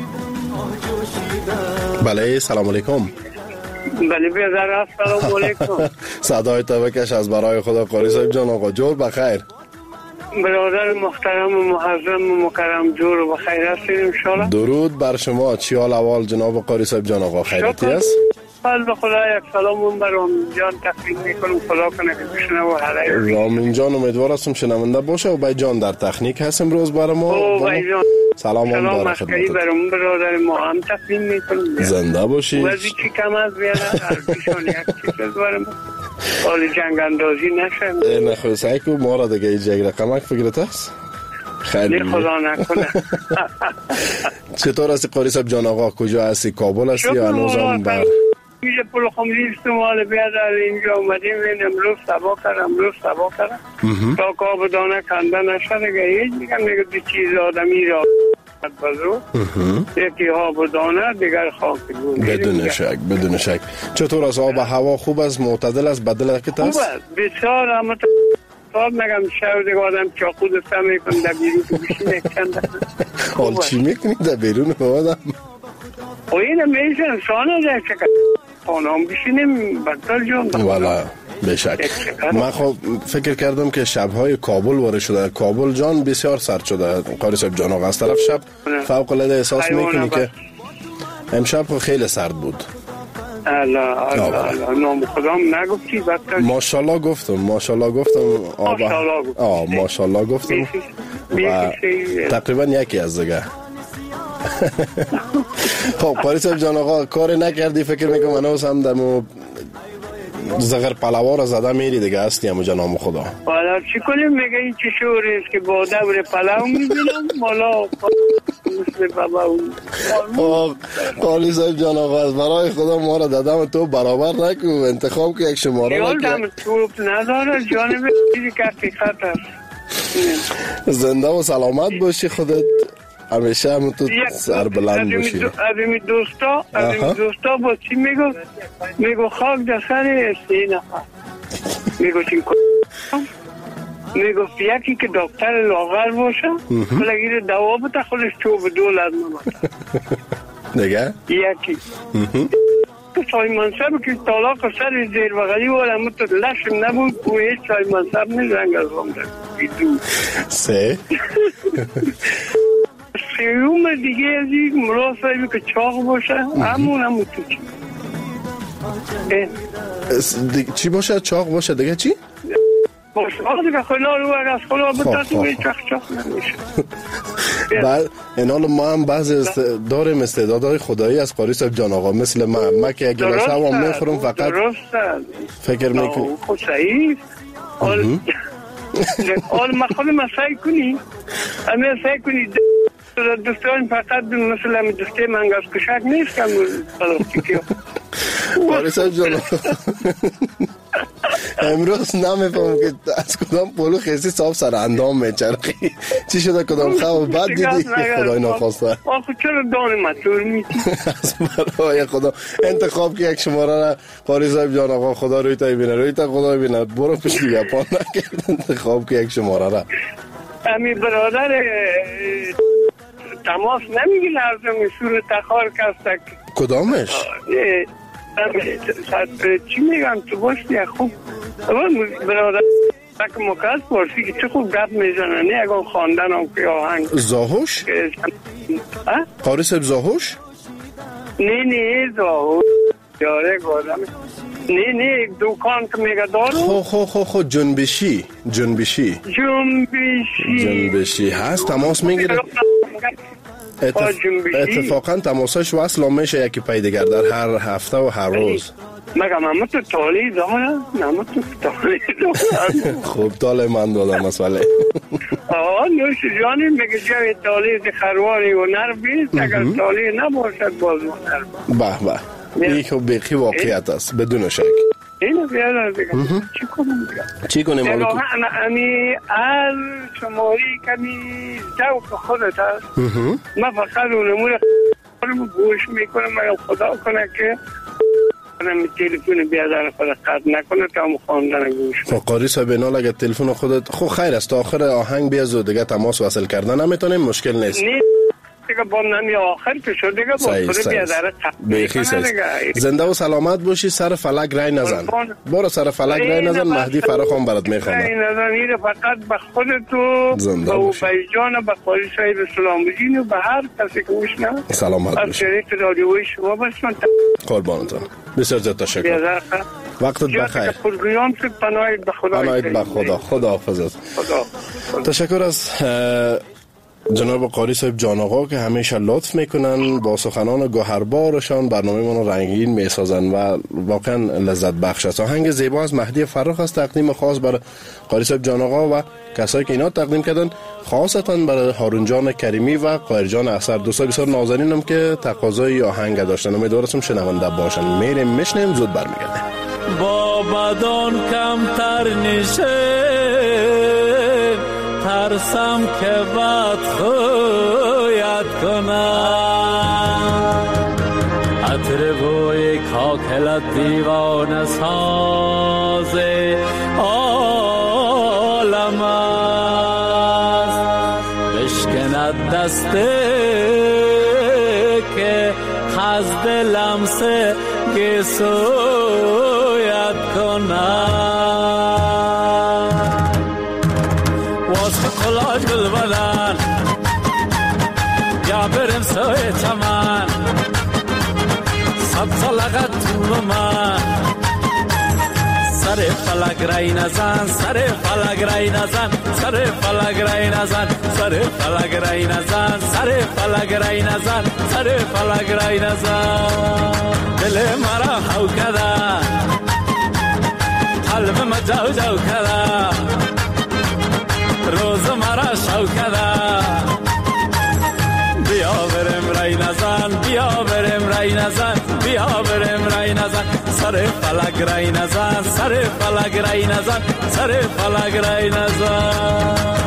بله سلام علیکم. بله بیادر سلام علیکم. صدای تو بکش از برای خدا قاری صاحب جان. آقا جور بخیر. برادر محترم و محترم و مکرم جور و بخیر هستید انشالله. درود بر شما. چی حال احوال جناب قاری صاحب جان آقا، خیریتی است؟ به خدا یک سلام بر رامین جان تقدیم میکنم، خدا کنه که بشنه و حاله. رامین جان امیدوار هستم شنونده باشه و بای جان در تکنیک هست امروز برای ما. او بای جان سلام هم سلام داره مسکری برام برادر ما هم تقدیم میکنم. زنده باشی. وزی چی کم از بیاره هربیشان یک چیز برام حال جنگ اندازی نشه. نه سعی کو ما را دیگه یک رقمک فکرت است؟ خیلی خدا نکنه. چطور هستی قاری صاحب جان آقا؟ کجا هستی؟ کابل هستی یا هنوز هم در میشه پول خمری استعمال بیاد اینجا اومدیم این امروز سبا کردم امروز سبا کردم تا کاب دانه کنده نشده که هیچ میگم میگه دو چیز آدمی را بزرگ یکی آب و دانه دیگر خاک بود. بدون شک بدون شک. چطور است؟ آب هوا خوب است؟ معتدل است؟ بدل که است؟ خوب است بسیار. اما تا نگم شو دیگه آدم چاقو دسته میکنم در بیرون تو بشینه چند حال چی میکنی در بیرون آدم؟ و این میشه انسان هست که خانم بشینیم بدتر جان والا بشک. من خب فکر کردم که شبهای کابل وارد شده. کابل جان بسیار سرد شده قاری صاحب جان آقا. از طرف شب فوق العاده احساس میکنی که امشب خیلی سرد بود. الله الله نام خدام نگفتی بدتر. ماشاءالله گفتم ماشاءالله گفتم آه ماشاءالله گفتم و تقریبا یکی از دیگه. خب قاری صاحب جان آقا کار نکردی فکر میکنم هنوز هم دمو زغر پلوا را زده میری دیگه هستی همو جنام خدا. والا چی کنیم میگه این چی شوری است که با دبر پلو میبینم مالا مثل بابا اون. قاری صاحب جان آقا از برای خدا ما را دادم تو برابر نکو انتخاب که یک شماره یال دم توپ نداره جانب چیزی که حقیقت است. زنده و سلامت باشی خودت همیشه همون تو سر بلند باشی. ادمی دوستا ادمی دوستا با چی میگو میگو خاک در سر سی نفر میگو چین میگو یکی که دکتر لاغر باشه بلگیر دوا بتا خودش چوب دولت نمتا دیگه یکی سای منصب که طلاق سر زیر بغلی بود اما تو لشم نبود و هیچ سای منصب نیزنگ از هم در سه سیوم دیگه از یک مراسبی که چاق باشه همون همون تو چی چی باشه؟ چاق باشه دیگه چی؟ باشه دیگه خیلی رو از خلا بتاتو به چاق چاق نمیشه. بعد اینال ما هم بعض داریم استعدادهای خدایی از قاری صاحب جان آقا مثل من من که اگه لسه هم میخورم فقط فکر میکنم خود صحیح حال ما خود ما سعی کنی همه سعی کنی دوستان فقط مثل همه دوسته منگاز کشک نیست کم پلاستیکی قاری صاحب جان امروز نمیفهم که از کدام پولو خیسی صاحب سر اندام میچرخی چی شده کدام خواب بعد دیدی خدای ناخواسته آخو چرا دان مطور میتی از برای خدا انتخاب که یک شماره را قاری صاحب جان آقا خدا روی تا بینه روی تا خدا بینه برو پیش دیگه پا نکرد انتخاب که یک شماره را امی برادر تماس نمیگی لازم سور تخار کستک کدامش؟ چی میگم تو باشی خوب برادر که مکاز پرسی که چه خوب گپ میزنه نه اگه خواندن هم که آهنگ زاهوش؟ قاری صاحب زاهوش؟ نه نه زاهوش یاره گادم نه نه دوکان که میگه دارو خو خو خو خو جنبشی جنبشی جنبشی جنبشی هست تماس میگیره اتف... اتفاقا تماسش وصل میشه یکی پای دیگر در هر هفته و هر روز مگه من تو تالی دارم نه تو تالی دارم خوب تالی من دادم مسئله آه نوش جانی میگه جای تالی دی خرواری و نر بیست اگر تالی نباشد باز و نر به به این خب بیخی واقعیت است بدون شک اینو بیادر دیگه چی کنم دیگه چی کنیم حالا امی از شماری کمی ذوق خودت هست من فقط اونمون خودم گوش میکنم من خدا کنه که من تلفن بیادر خودت قطع نکنه تا هم خواندن گوش کنه قاری صاحب اینال اگر تلفن خودت خب خیر است تا آخر آهنگ بیازو دیگه تماس وصل کردن نمیتونیم مشکل نیست نه دیگه با نمی آخر که شد دیگه با سر بیادره بیخی زنده و سلامت باشی. سر فلک رای نزن، برو سر فلک رای نزن. مهدی فراخ هم برات میخوانه. رای نزن ایره فقط به خودتو به او بیجان به قاری صاحب سلامجین و به هر کسی که میشنه سلامت باشی. از شریف رادیوی شما بس من قربانتون. بسیار زیاد تشکر. وقتت بخیر. پرگویان تو پناهید به خدا. پناهید به خدا. خدا حافظت. تشکر از جناب قاری صاحب جان آقا که همیشه لطف میکنن با سخنان گوهربارشان برنامه ما رو رنگین میسازن و واقعا لذت بخش است. آهنگ زیبا از مهدی فرخ است، تقدیم خاص برای قاری صاحب جان آقا و کسایی که اینا تقدیم کردن، خاصتا برای هارون جان کریمی و قاهر جان اثر. دوستان بسیار نازنینم که تقاضای آهنگ داشتن. امیدوارم شنونده باشن. میریم میشنیم، زود برمیگردیم. با بدان کمتر نشه ترسم که بد خویت کنم، عطر بوی کاکلت دیوانه ساز عالم است، بشکند دسته که خزد لمس گسویت کنم، واسه قلاج گل بدن یا برم سوی چمن، سبز لغت تو من، سر فلک رای نزن، سر فلک رای نزن، سر فلک رای نزن، سر فلک رای نزن، سر فلک رای نزن، سر فلک رای نزن، دل مرا خو کده، قلب ما جو جو کده، روز مرا شو کده، بیا برم رای نزن، بیا برم رای نزن، بیا برم رای نزن، سر فلک رای نزن، سر فلک رای نزن، سر فلک رای نزن.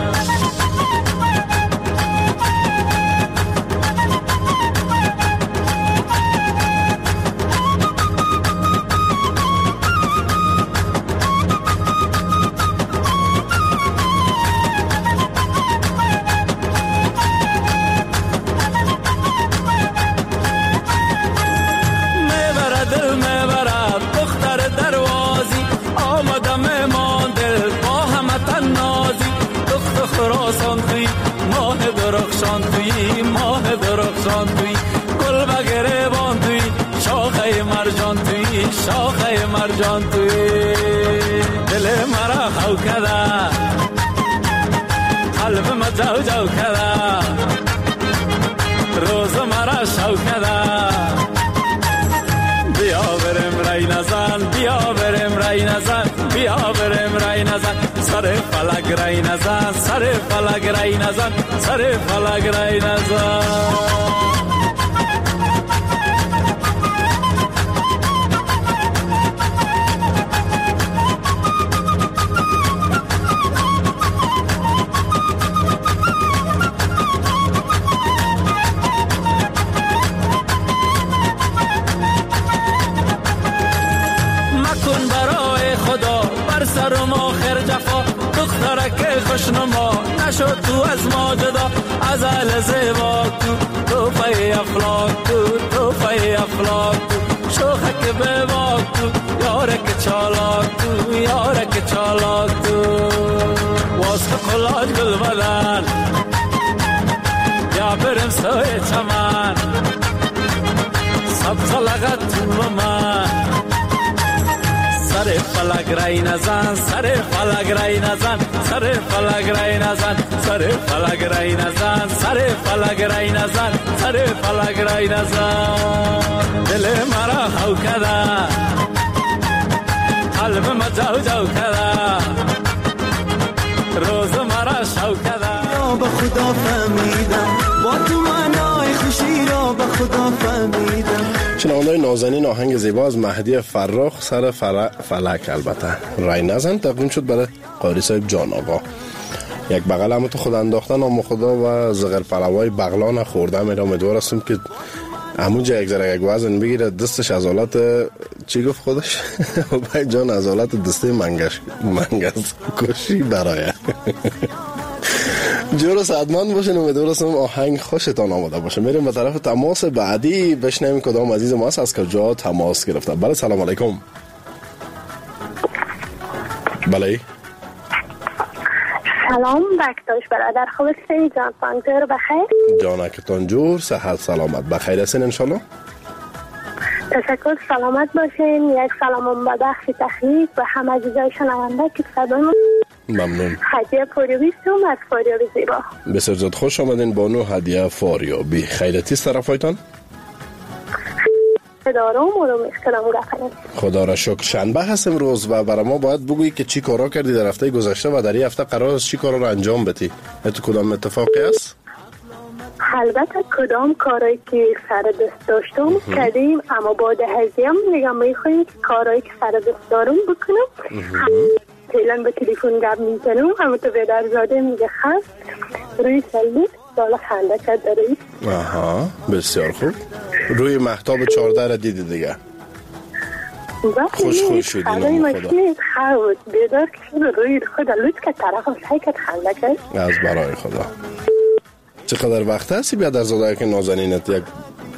خراسان توی ماه درخشان توی ماه درخشان توی گل بگریبان توی شاخه مرجان توی شاخه مرجان توی دل مرا خو کده قلب ما جو جو کده روز مرا شو کده بیا برم رای نزن بیا برم رای نزن بیا برم رای نزن سر فلک رای نزن سر فلک رای نزن سر فلک رای نزن خوشنما نشد تو از ما جدا از اهل زیبا تو تو پای افلاک تو تو پای افلاک تو شوخک به باک تو یارک چالاک تو یارک چالاک تو واسه قلاج گل بدن یا برم سوی چمن سبز لغت تو من سر فلک رای نزن سر فلک رای نزن سر فلک رای نزن سر فلک رای نزن سر فلک رای نزن سر فلک رای نزن دل مرا خو کده قلب ما جو جو کده روز مرا شو کده یا به خدا فهمیدم با تو معنای خوشی را به خدا فهمیدم. شنونده‌های نازنین آهنگ زیبا از مهدی فرخ سر فلک البته رای نزن تقدیم شد برای قاری صاحب جان آقا. یک بغل هم تو خود انداختن آم خدا و زغر پلوای بغلان خورده میره. امیدوار هستم که همونجا یک ذره یک وزن بگیره دستش از حالت چی گفت خودش بای جان از حالت دسته منگش منگز کشی برای جور سعدمند باشین. امیدوارم آهنگ خوشتان آمده باشه. میریم به طرف تماس بعدی بشنویم کدام عزیز ما است از کجا تماس گرفته. بله سلام علیکم. بله سلام بکتاش برادر، خوبی؟ جان پانجور بخیر؟ جانکتان جور، صحت سلامت بخیر هستین انشالله؟ تشکر، سلامت باشین. یک سلام به بخش تخریب و همه عزیزای شنونده که صدای ممنون. هدیه فاریابی سوم از فاریابی زیبا. بسیار زیاد خوش آمدین بانو هدیه فاریابی. خیرتی است طرفایتان؟ دارم و رو میخکرم گفتنم. خدا را شکر. شنبه هست امروز و برای ما باید بگویی که چی کارا کردی در هفته گذشته و در این هفته قرار است چی کارا رو انجام بدی. تو کدام اتفاقی است؟ البته کدام کارایی که سر دست داشتم کردیم، اما بعد هزیم میگم میخوایم که کارایی که سر دست دارم بکنم. فعلا به تلفن گپ میزنم، اما تو بیدار زاده میگه خست روی سلید دالا خنده کرد داری. آها بسیار خوب. روی مهتاب چارده را دیدی دیگه. خوش خوش شدی نام خدا. خود بیدار که شد روی خدا لوت که طرف هم سعی کرد خنده کرد. از برای خدا. چقدر وقت هستی بیادر زاده که نازنینت یک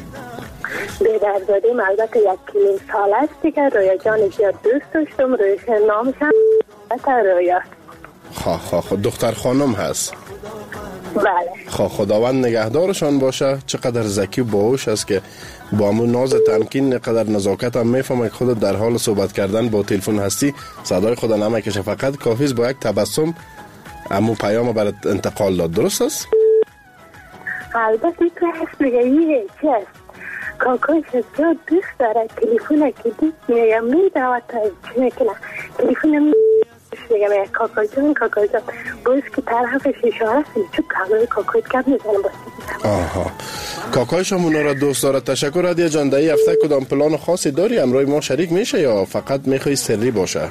بیدر زاده البته یک کلیم سال است دیگه. رویا جان زیاد دوست داشتم. رویش نامشم رویا. خواه خواه خواه دختر خانم هست. بله. خواه خداوند نگهدارشان باشه. چقدر ذکی و باهوش است که با همون ناز تمکین قدر نزاکت هم میفهمه که خودت در حال صحبت کردن با تلفن هستی، صدای خود نمیکشه، فقط کافی است با یک تبسم همون پیام برات انتقال داد. درست است؟ البته تو هست میگه یه چی است کاکایش زیاد دوست داره تلفونه که دوست میگم میدواد تا چی میکنه تلفونه میگم میگم کاکای جان کاکای جان باید که طرفش اشاره سیلی چون کامل کاکایت کم میزنم باید. آها کاکایش هم اونا را دوست داره. تشکر هدیه جان. در این هفته کدام پلان خاصی داری همراه ما شریک میشه یا فقط میخوای سری باشه؟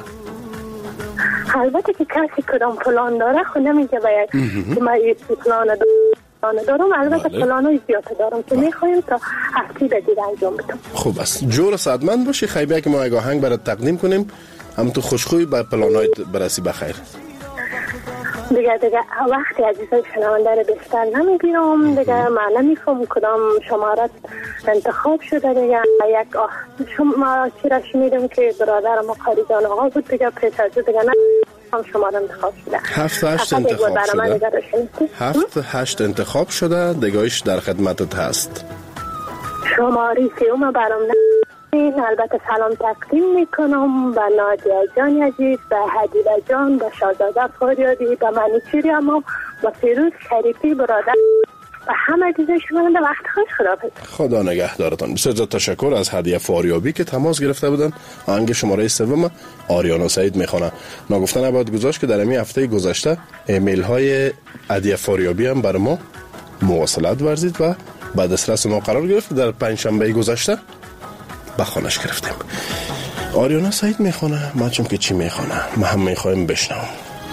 البته که کسی کدام پلان داره خود نمیگه باید که من این پلان دارم دارم البته پلانای زیاد دارم که میخوایم تا هفته بعد انجام بدم. خوب است. جور صدمند باشی. خیبه که ما یک آهنگ برات تقدیم کنیم هم تو خوشخوی به پلانایت برسی بخیر. دیگه دیگه وقتی عزیزای شنونده رو بیشتر نمیگیرم دیگه. من نمیفهم کدام شمارت انتخاب شده دیگه. یک آه شما چی را شنیدم که برادر ما خاریجان آقا بود دیگه پیش از دیگه نه هم شماره انتخاب شده. هفت هشت انتخاب شده. هفت هشت انتخاب شده دیگهش در خدمتت هست. شماری سیوم برام نه. البته سلام تقدیم میکنم به نادیا جان عزیز، به هدیله جان، به شاهزاده فاریابی، به منیچیری اما به فیروز شریفی برادر و همه دیگه شما وقت خوش خداحافظ. خدا نگهدارتان. بسیار تشکر از هدیه فاریابی که تماس گرفته بودن. آهنگ شماره سوم آریانا سعید میخونه. ناگفته نباید گذاشت که در این هفته گذشته ایمیل های هدیه فاریابی هم بر ما مواصلت ورزید و بعد دسترس ما قرار گرفت. در پنجشنبه گذشته بخوانش گرفتیم. آریانا سعید میخونه. ما چون که چی میخونه ما هم میخوایم بشنوم.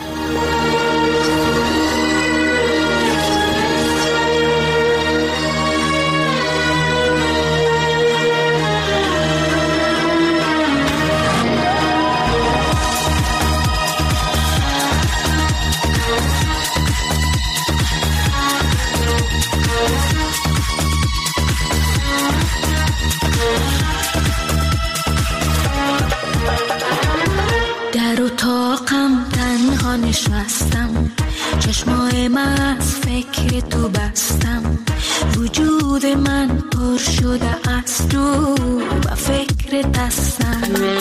نشستم چشمای من از فکر تو بستم وجود من پر شده از تو و فکر دستم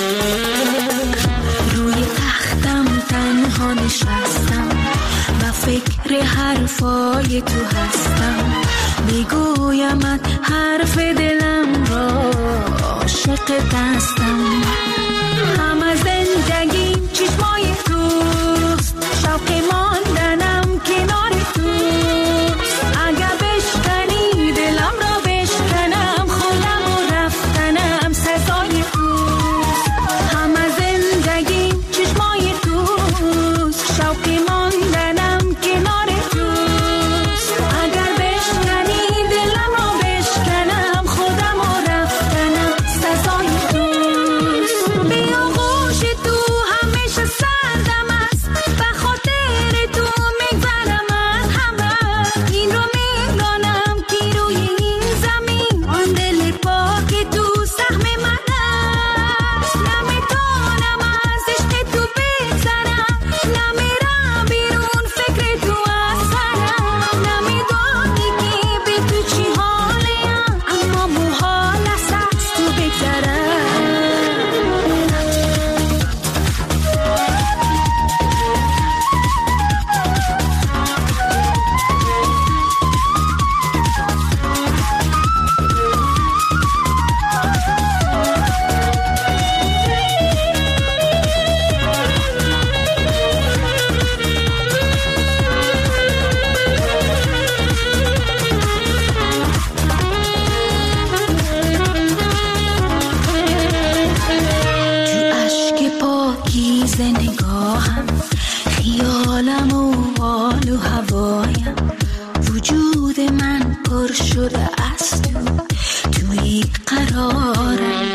روی تختم تنها نشستم و فکر حرفای تو هستم میگویم حرف دلم را عاشق دستم همه زندگیم چشمای توست شوق ماندنم کنار توست اگه بشکنی دلم را بشکنم خودم و رفتنم سزای توست همه زندگیم چشمای توست شوق ماندنم کنار توست اگر بشکنی دلم را بشکنم خودم و رفتنم سزای توست بیا خوش تو همیشه ناز نگاهم، خیالم و حال و هوایم، وجود من پر شده از تو، توی قرارم.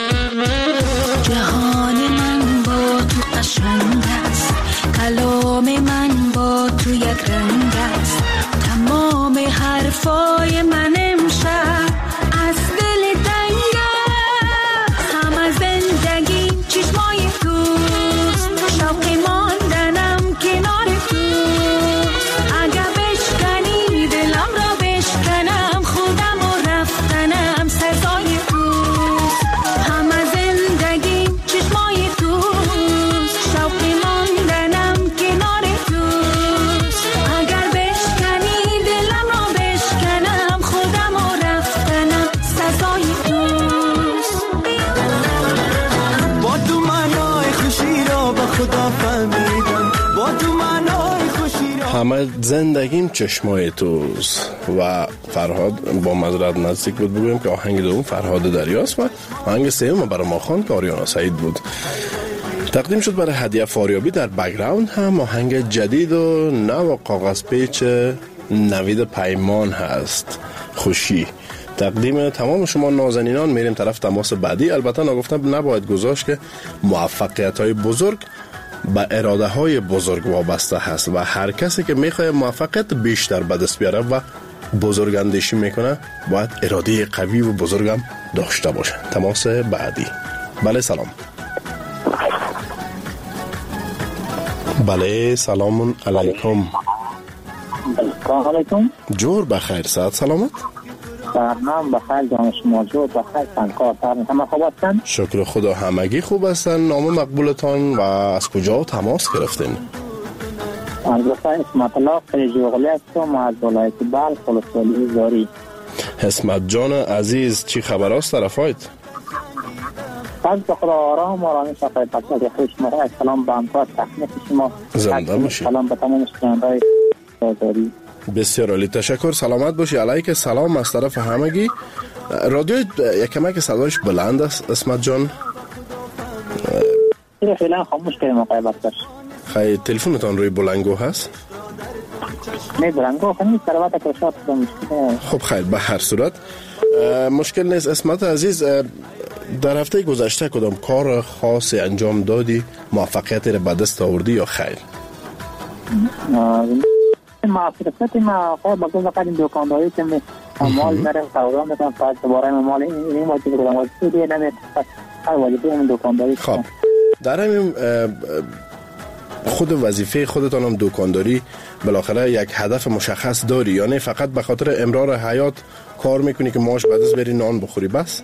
جهان من با تو قشنگ است، کلام من با تو یک رنگ است. تمام حرفای من امشب از دل تنگ است. همه زندگیم چشمای توست، شوق ماندنم کنار توست. اگر بشکنی دلم را بشکنم، خودم و رفتنم سزای توست. همه زندگیم چشمای توست، شوق ماندنم کنار توست. اگر بشکنی دلم را بشکنم، خودم و رفتنم سزای توست. با تو معنای خوشی را به خدا فهمیدم، با تو معنای خوشی را. همه زندگیم چشمای توست. و فرهاد با معذرت نزدیک بود بگویم که آهنگ دوم فرهاد دریاست و آهنگ سوم برای ما خواند که آریانا سعید بود. تقدیم شد برای هدیه فاریابی. در بک‌گراند هم آهنگ جدید و نو کاغذ پیچ نوید پیمان هست، خوشی. تقدیم تمام شما نازنینان. میریم طرف تماس بعدی. البته نگفتم نباید گذاشت که موفقیت های بزرگ به اراده های بزرگ وابسته هست و هر کسی که میخواد موفقیت بیشتر به دست بیاره و بزرگ اندیشی میکنه باید اراده قوی و بزرگم داشته باشه. تماس بعدی. بله سلام. بله سلام علیکم. سلام علیکم. جور بخیر، ساعت سلامت. سلام بخیر جان شما. جور بخیر سنکار همه خوب هستن؟ شکر خدا همگی خوب هستن. نام مقبولتان و از کجا تماس گرفتین؟ از اسمت الله قریجوغلی هستم از ولایت بلخ ولسوالی زاری. اسمت جان عزیز چی خبر است طرفایت؟ از بخدا آرام آرامی شفای پسد خوش مرای. سلام به همکار تکنیک شما. زنده باشی. سلام به تمام شنوندگان زاری. بسیار عالی، تشکر. سلامت باشی. علیک سلام از طرف همگی. رادیو یک کمک صدایش بلند است اسمت جان. این فعلا خاموش کنیم موقع بستش. خیلی تلفنتان روی بلنگو هست؟ نه بلنگو خیلی سروات کشات مشکل. خب خیلی به هر صورت مشکل نیست. اسمت عزیز در هفته گذشته کدام کار خاصی انجام دادی موفقیت را به دست آوردی یا خیر؟ موفقیت ما خود با گذاشت این دکانداری که مال دارم سودا میکنم فقط برای مال این واجب کردم واجب دیگه نمیاد هر واجب این دکانداری. خب در همین خود وظیفه خودتان هم دکانداری بالاخره یک هدف مشخص داری یا نه فقط به خاطر امرار حیات کار میکنی که ماش بعد از بری نان بخوری بس؟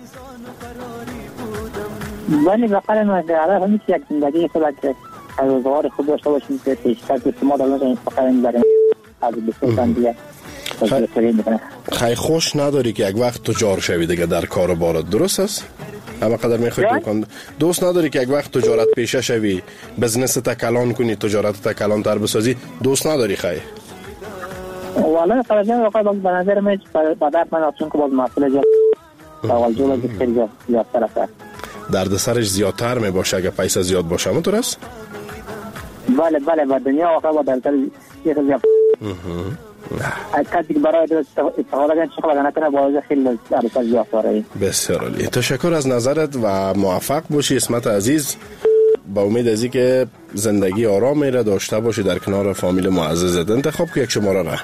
ولی بخاطر ما هدف همیشه یک زندگی خود که روزگار خوب داشته باشیم که پیشتر که ما در این فقط برای از بسیار دیگه خیلی خوش نداری که یک وقت تجار شوی دیگه در کار بارت، درست است؟ اما قدر میخوای دکان دوست نداری که یک وقت تجارت پیشه شوی، بزنس تا کلان کنی، تجارت تا کلان تر بسازی، دوست نداری خیلی؟ والا فرضاً واقعا به نظر من بعد من چون که باز مسئله جا اول جلو خیلی زیادتر است. دردسرش زیادتر می باشه اگه پیسه زیاد باشه، همونطور است؟ بله بله با دنیا واقعا با دردسر یه زیاد. از کسی که برای استفاده کنه چقدر نکنه باید خیلی دردسر زیاد داره. بسیار عالی، تشکر از نظرت و موفق باشی اسمت عزیز. با امید از اینکه زندگی آرامی را داشته باشی در کنار فامیل معززت. انتخاب که یک شماره را.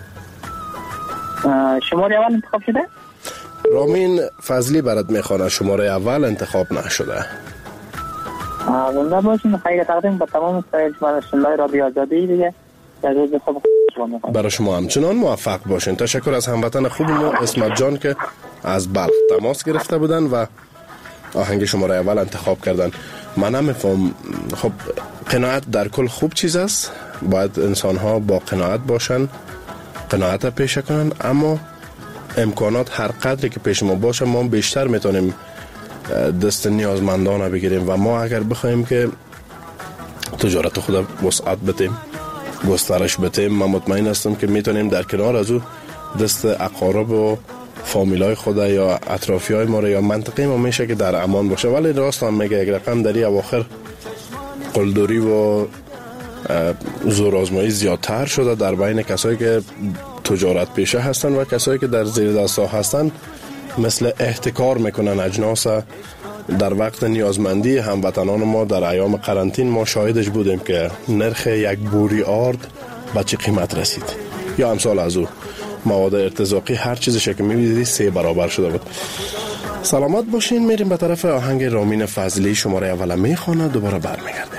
شماره اول انتخاب شده؟ رامین فضلی برات میخوانه. شماره اول انتخاب نشده. زنده باشین. خیلی تقدیم با تمام شنوندگان رادیو آزادی دیگه. برای شما همچنان موفق باشین. تشکر از هموطن خوب ما اسمت جان که از بلخ تماس گرفته بودن و آهنگ شماره اول انتخاب کردن. من هم میفهم. خب قناعت در کل خوب چیز است، باید انسان ها با قناعت باشن، قناعت پیشه کنن، اما امکانات هر قدری که پیش ما باشه ما بیشتر میتونیم دست نیازمندان بگیریم و ما اگر بخوایم که تجارت خود وسعت بدیم، گسترش بدیم، من مطمئن هستم که میتونیم در کنار از او دست اقارب و فامیلای خود یا اطرافیای ما یا منطقه ما میشه که در امان باشه. ولی راست هم میگه یک رقم دری اواخر قلدری و زورآزمایی زیادتر شده در بین کسایی که تجارت پیشه هستن و کسایی که در زیر دست ها هستن، مثل احتکار میکنن اجناس. در وقت نیازمندی هموطنان ما در ایام قرنطین ما شاهدش بودیم که نرخ یک بوری آرد به چه قیمت رسید، یا امثال از او مواد ارتزاقی، هر چیزی که می‌بینید سه برابر شده بود. سلامت باشین. میریم به طرف آهنگ رامین فضلی، شماره اول میخونه، دوباره برمیگردیم.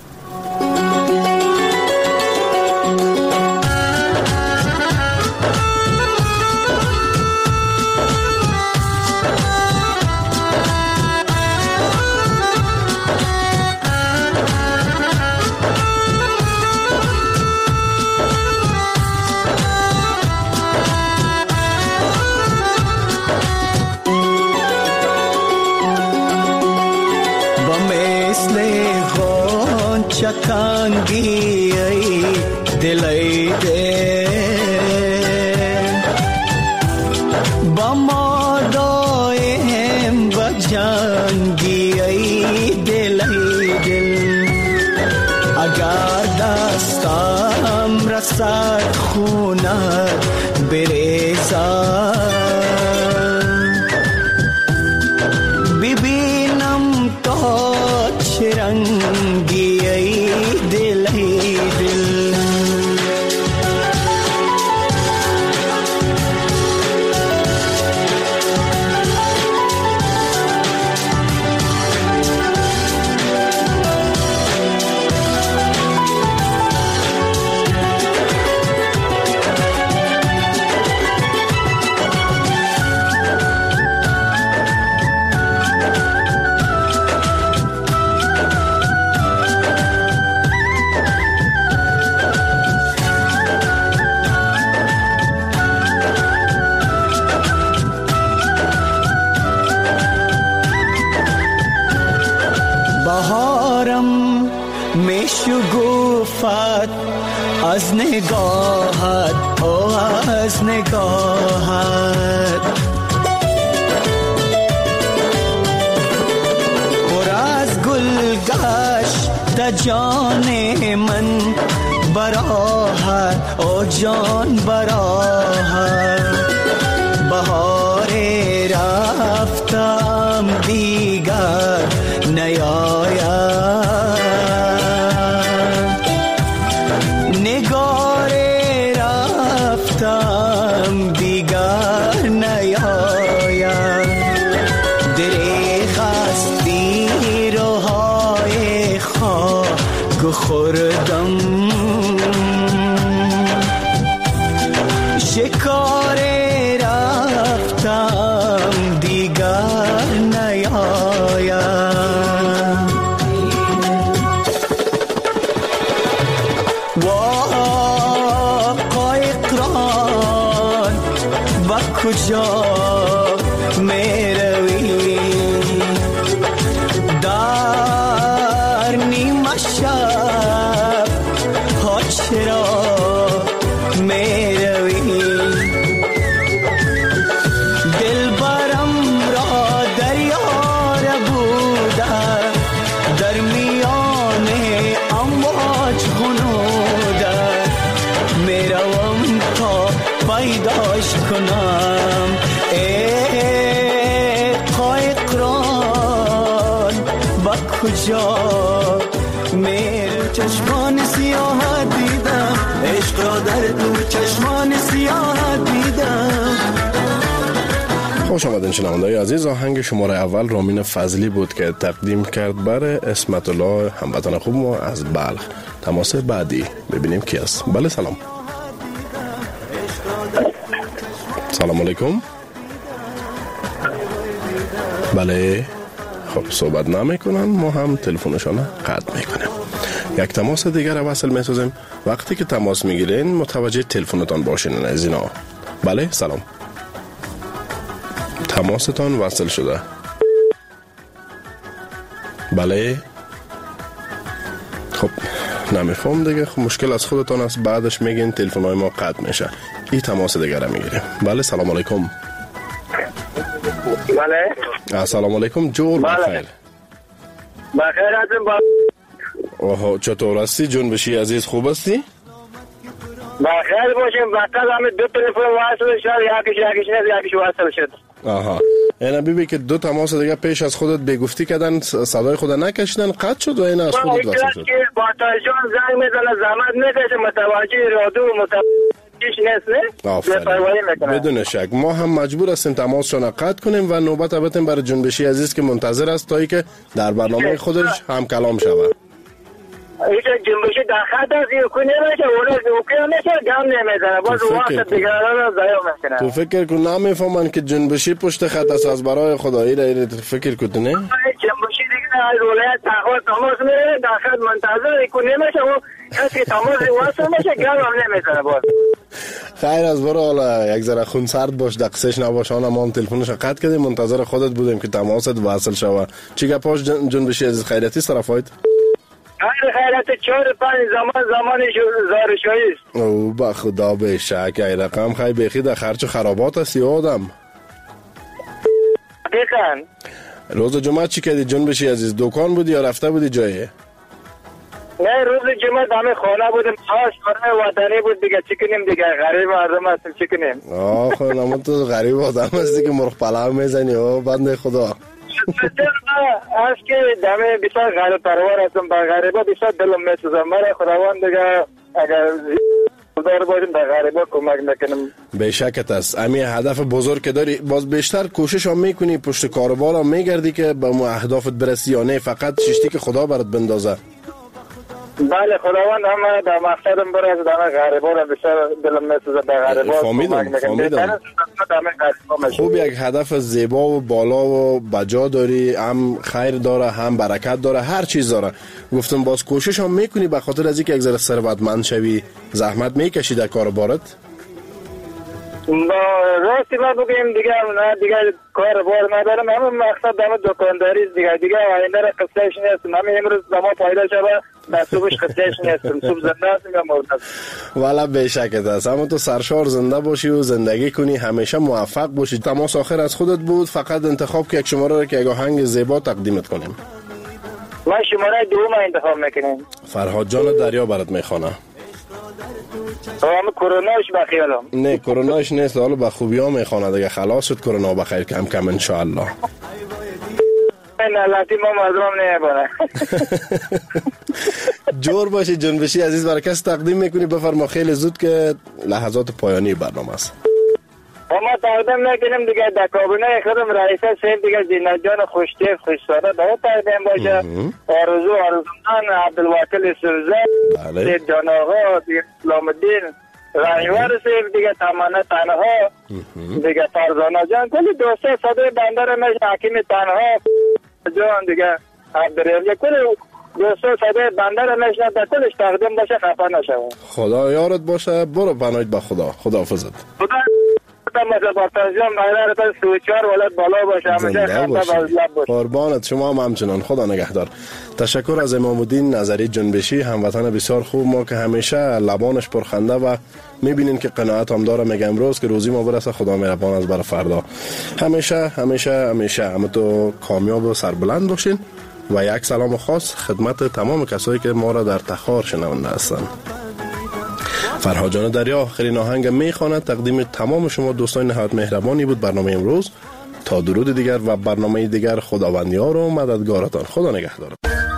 چکانگی ای دلی دے بمادائم بجانگی ای دلی دل اگر دستم رسد خونت بریزد ببینم تا چه رنگی ای دلی دل شگوفت از نگاهت، او از نگاهت پر از گل گشت جان من براحت، او جان براحت بهار رفتم دیگر نیاید دیگر نیاید درخستی روهای خاک خوردم شکار رفتم دیگر نیاید کجا میروی در نیمه شب ها چرا میروی دل برم را دریار بوده در میان امواج غنوده میروم تا پیداش کنم ای قایقران با کجا میره چشمان سیاه دیدم عشق را در تو چشمان سیاه دیدم. خوش آمدین شنونده‌های عزیز. آهنگ شماره اول رامین فضلی بود که تقدیم کرد بر اسمت الله، هموطن خوب ما از بلخ. تماس بعدی ببینیم کی است. بله سلام. سلام علیکم. بله خب صحبت نمیکنن، ما هم تلفنشان قطع میکنیم. یک تماس دیگر رو وصل میسازیم. وقتی که تماس میگیرین متوجه تلفنتان باشین از اینا. بله سلام، تماستان وصل شده. بله خب نمیفهم دیگه، خب مشکل از خودتان است، بعدش میگین تلفن های ما قطع میشه. این تماس دیگه رو میگیریم. بله سلام علیکم. بله السلام علیکم. جور بخیر. بخیر هستم. با اوه چطور هستی جنبشی عزیز، خوب هستی؟ بخیر باشیم. وقتا همه دو تلفن وصل شد، یکیش یکیش نه یکیش وصل شد. آها یعنی بیبی که دو تماس دیگه پیش از خودت بگفتی کردن صدای خود نکشیدن قطع شد و این از خودت وصل شد. که با تلفن زنگ میزنه زحمت میکشه متوجه رادیو متوجهش نیست نه. آفرین. بدون شک ما هم مجبور هستیم تماسشون قطع کنیم و نوبت بدیم برای جنبشی عزیز که منتظر است تا اینکه در برنامه خودش هم کلام شود. ایش جنبشی در خط است یه کنی نمیشه اونا اوکی نمیشه گم نمیزنه باز وقت دیگران رو ضایع میکنه. تو فکر کن نمیفهمن که جنبشی پشت خط است از برای خدایی را فکر کن نه؟ جنبشی دیگه از ولایت تقوی تماس میره در خط منتظر کنی نمیشه و کسی تماس واسه میشه گم هم نمیزنه باز. خیر از برو حالا یک ذره خون سرد باش دقیقش نباش. آن ما هم تلفنش قطع کردیم منتظر خودت بودیم که تماست وصل شود. چی گپاش جنبشی عزیز خیرتی طرفایت؟ خیر خیرت چهار پنج زمان زمان زارشایی است. او با خدا به شک ای رقم خیلی بخی در خرچ خرابات هستی آدم. دقیقاً. روز جمعه چی کردی جنبشی عزیز؟ دکان بودی یا رفته بودی جایی؟ نه روز جمعه دم خانه بودیم. خاص برای وطنی بود دیگه چی کنیم دیگه غریب مردم هستیم چی کنیم. آه خب نما تو غریب آدم هستی که مرغ پلاو میزنی او بنده خدا. از که دمه بسیار غریب پروار هستم با غریبا بسیار دلم میسوزم. مرا خداوند دیگه اگر دار باشیم در غریبا کمک میکنم. به شکت است. امی هدف بزرگ که داری باز بیشتر کوشش هم میکنی پشت کاروبار هم میگردی که به مو اهدافت برسی یا نه فقط ششتی که خدا برات بندازه؟ بله خداوند هم در مقصدم برسه در غریبا را بسیار دلم میسوزه در غریبا فهمیدم فهمیدم. خوب یک هدف زیبا و بالا و بجا داری، هم خیر داره هم برکت داره هر چیز داره. گفتم باز کوشش هم میکنی به خاطر از اینکه یک ذره ثروتمند شوی زحمت میکشی در کاروبارت؟ با راستی ما بگیم دیگه نه دیگه کار بار ندارم. همه مقصد دم دکانداری دیگه دیگه آینده را قصهش نیستم. همه امروز به ما فایده شده در صبحش قصهش نیستم. صبح زنده هستم یا مرده والا به شکت است. اما تو سرشار زنده باشی و زندگی کنی همیشه موفق باشی. تماس آخر از خودت بود فقط انتخاب که یک شماره را که یک آهنگ زیبا تقدیمت کنیم. ما شماره دوم انتخاب میکنیم. فرهاد جان دریا برات میخوانه. همه کروناش بخیالم. نه کروناش نیست حالا به خوبی ها میخوانه دیگه خلاص شد کرونا بخیر کم کم انشاءالله. نه لاتی ما مردم نمیبانه. جور باشی جنبشی عزیز برای کس تقدیم میکنی بفرما خیلی زود که لحظات پایانی برنامه است. ما تقدیم نکنیم دیگه در کابینه خودم رئیسه سید دیگه زینت جان خوشتیف خوشساده باید تقدیم باشه. آرزو آرزوان عبدالوکیل سرزه سید جان آقا دیگه اسلام الدین رایور سید دیگه تمانه تنها دیگه فرزانه جان کلی دوسته صدای بندر مش حکیم تنها جان دیگه عبدالرحیم کلی دوسته صدای بندر مش نه کلش تقدیم باشه خفه نشه. خدا یارت باشه. برو پناهت به خدا. خدا حافظت. خدا مثلا با تنظیم مهره تا سوچار ولد بالا باشه همیشه خطا باز لب باشه. قربانت شما هم همچنان. خدا نگهدار. تشکر از امام الدین نظری جنبشی هموطن بسیار خوب ما که همیشه لبانش پرخنده و میبینین که قناعت هم داره. میگم امروز که روزی ما برسه خدا مهربان از برای فردا. همیشه همیشه همیشه همه تو کامیاب و سربلند باشین و یک سلام خاص خدمت تمام کسایی که ما را در تخار شنونده هستن. فرهاد جان دریا آخرین آهنگ میخواند تقدیم تمام شما دوستان نهایت مهربانی بود برنامه امروز. تا درود دیگر و برنامه دیگر خداوندیار و مددگارتان. خدا نگهدار.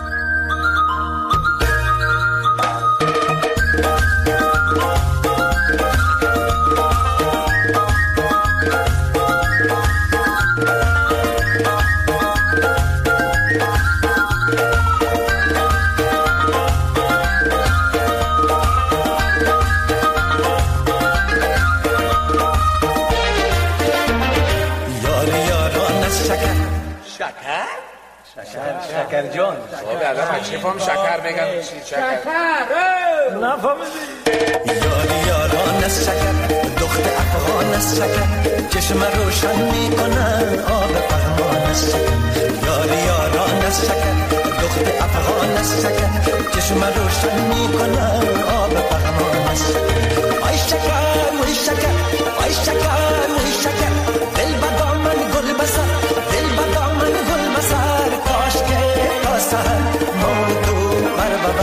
شکر جان بابا الان چه فهم شکر میگن شکر نفهمیدی یاری یاران از شکر دخت افغان از شکر چشم روشن میکنن آب پهمان از شکر یاری یاران از شکر دخت افغان از شکر چشم روشن میکنن آب پهمان از شکر آی شکر وی شکر آی شکر وی شکر دل با من گل بسر دل با من گل بسر کاش که تا سر ما تو بر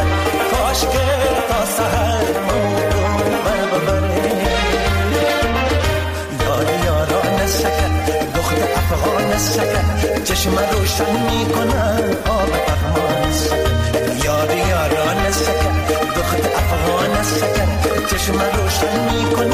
روشن میکنه آب پهمان شکر یار یاران شکر دختر افغان شکر چشم روشن میکنه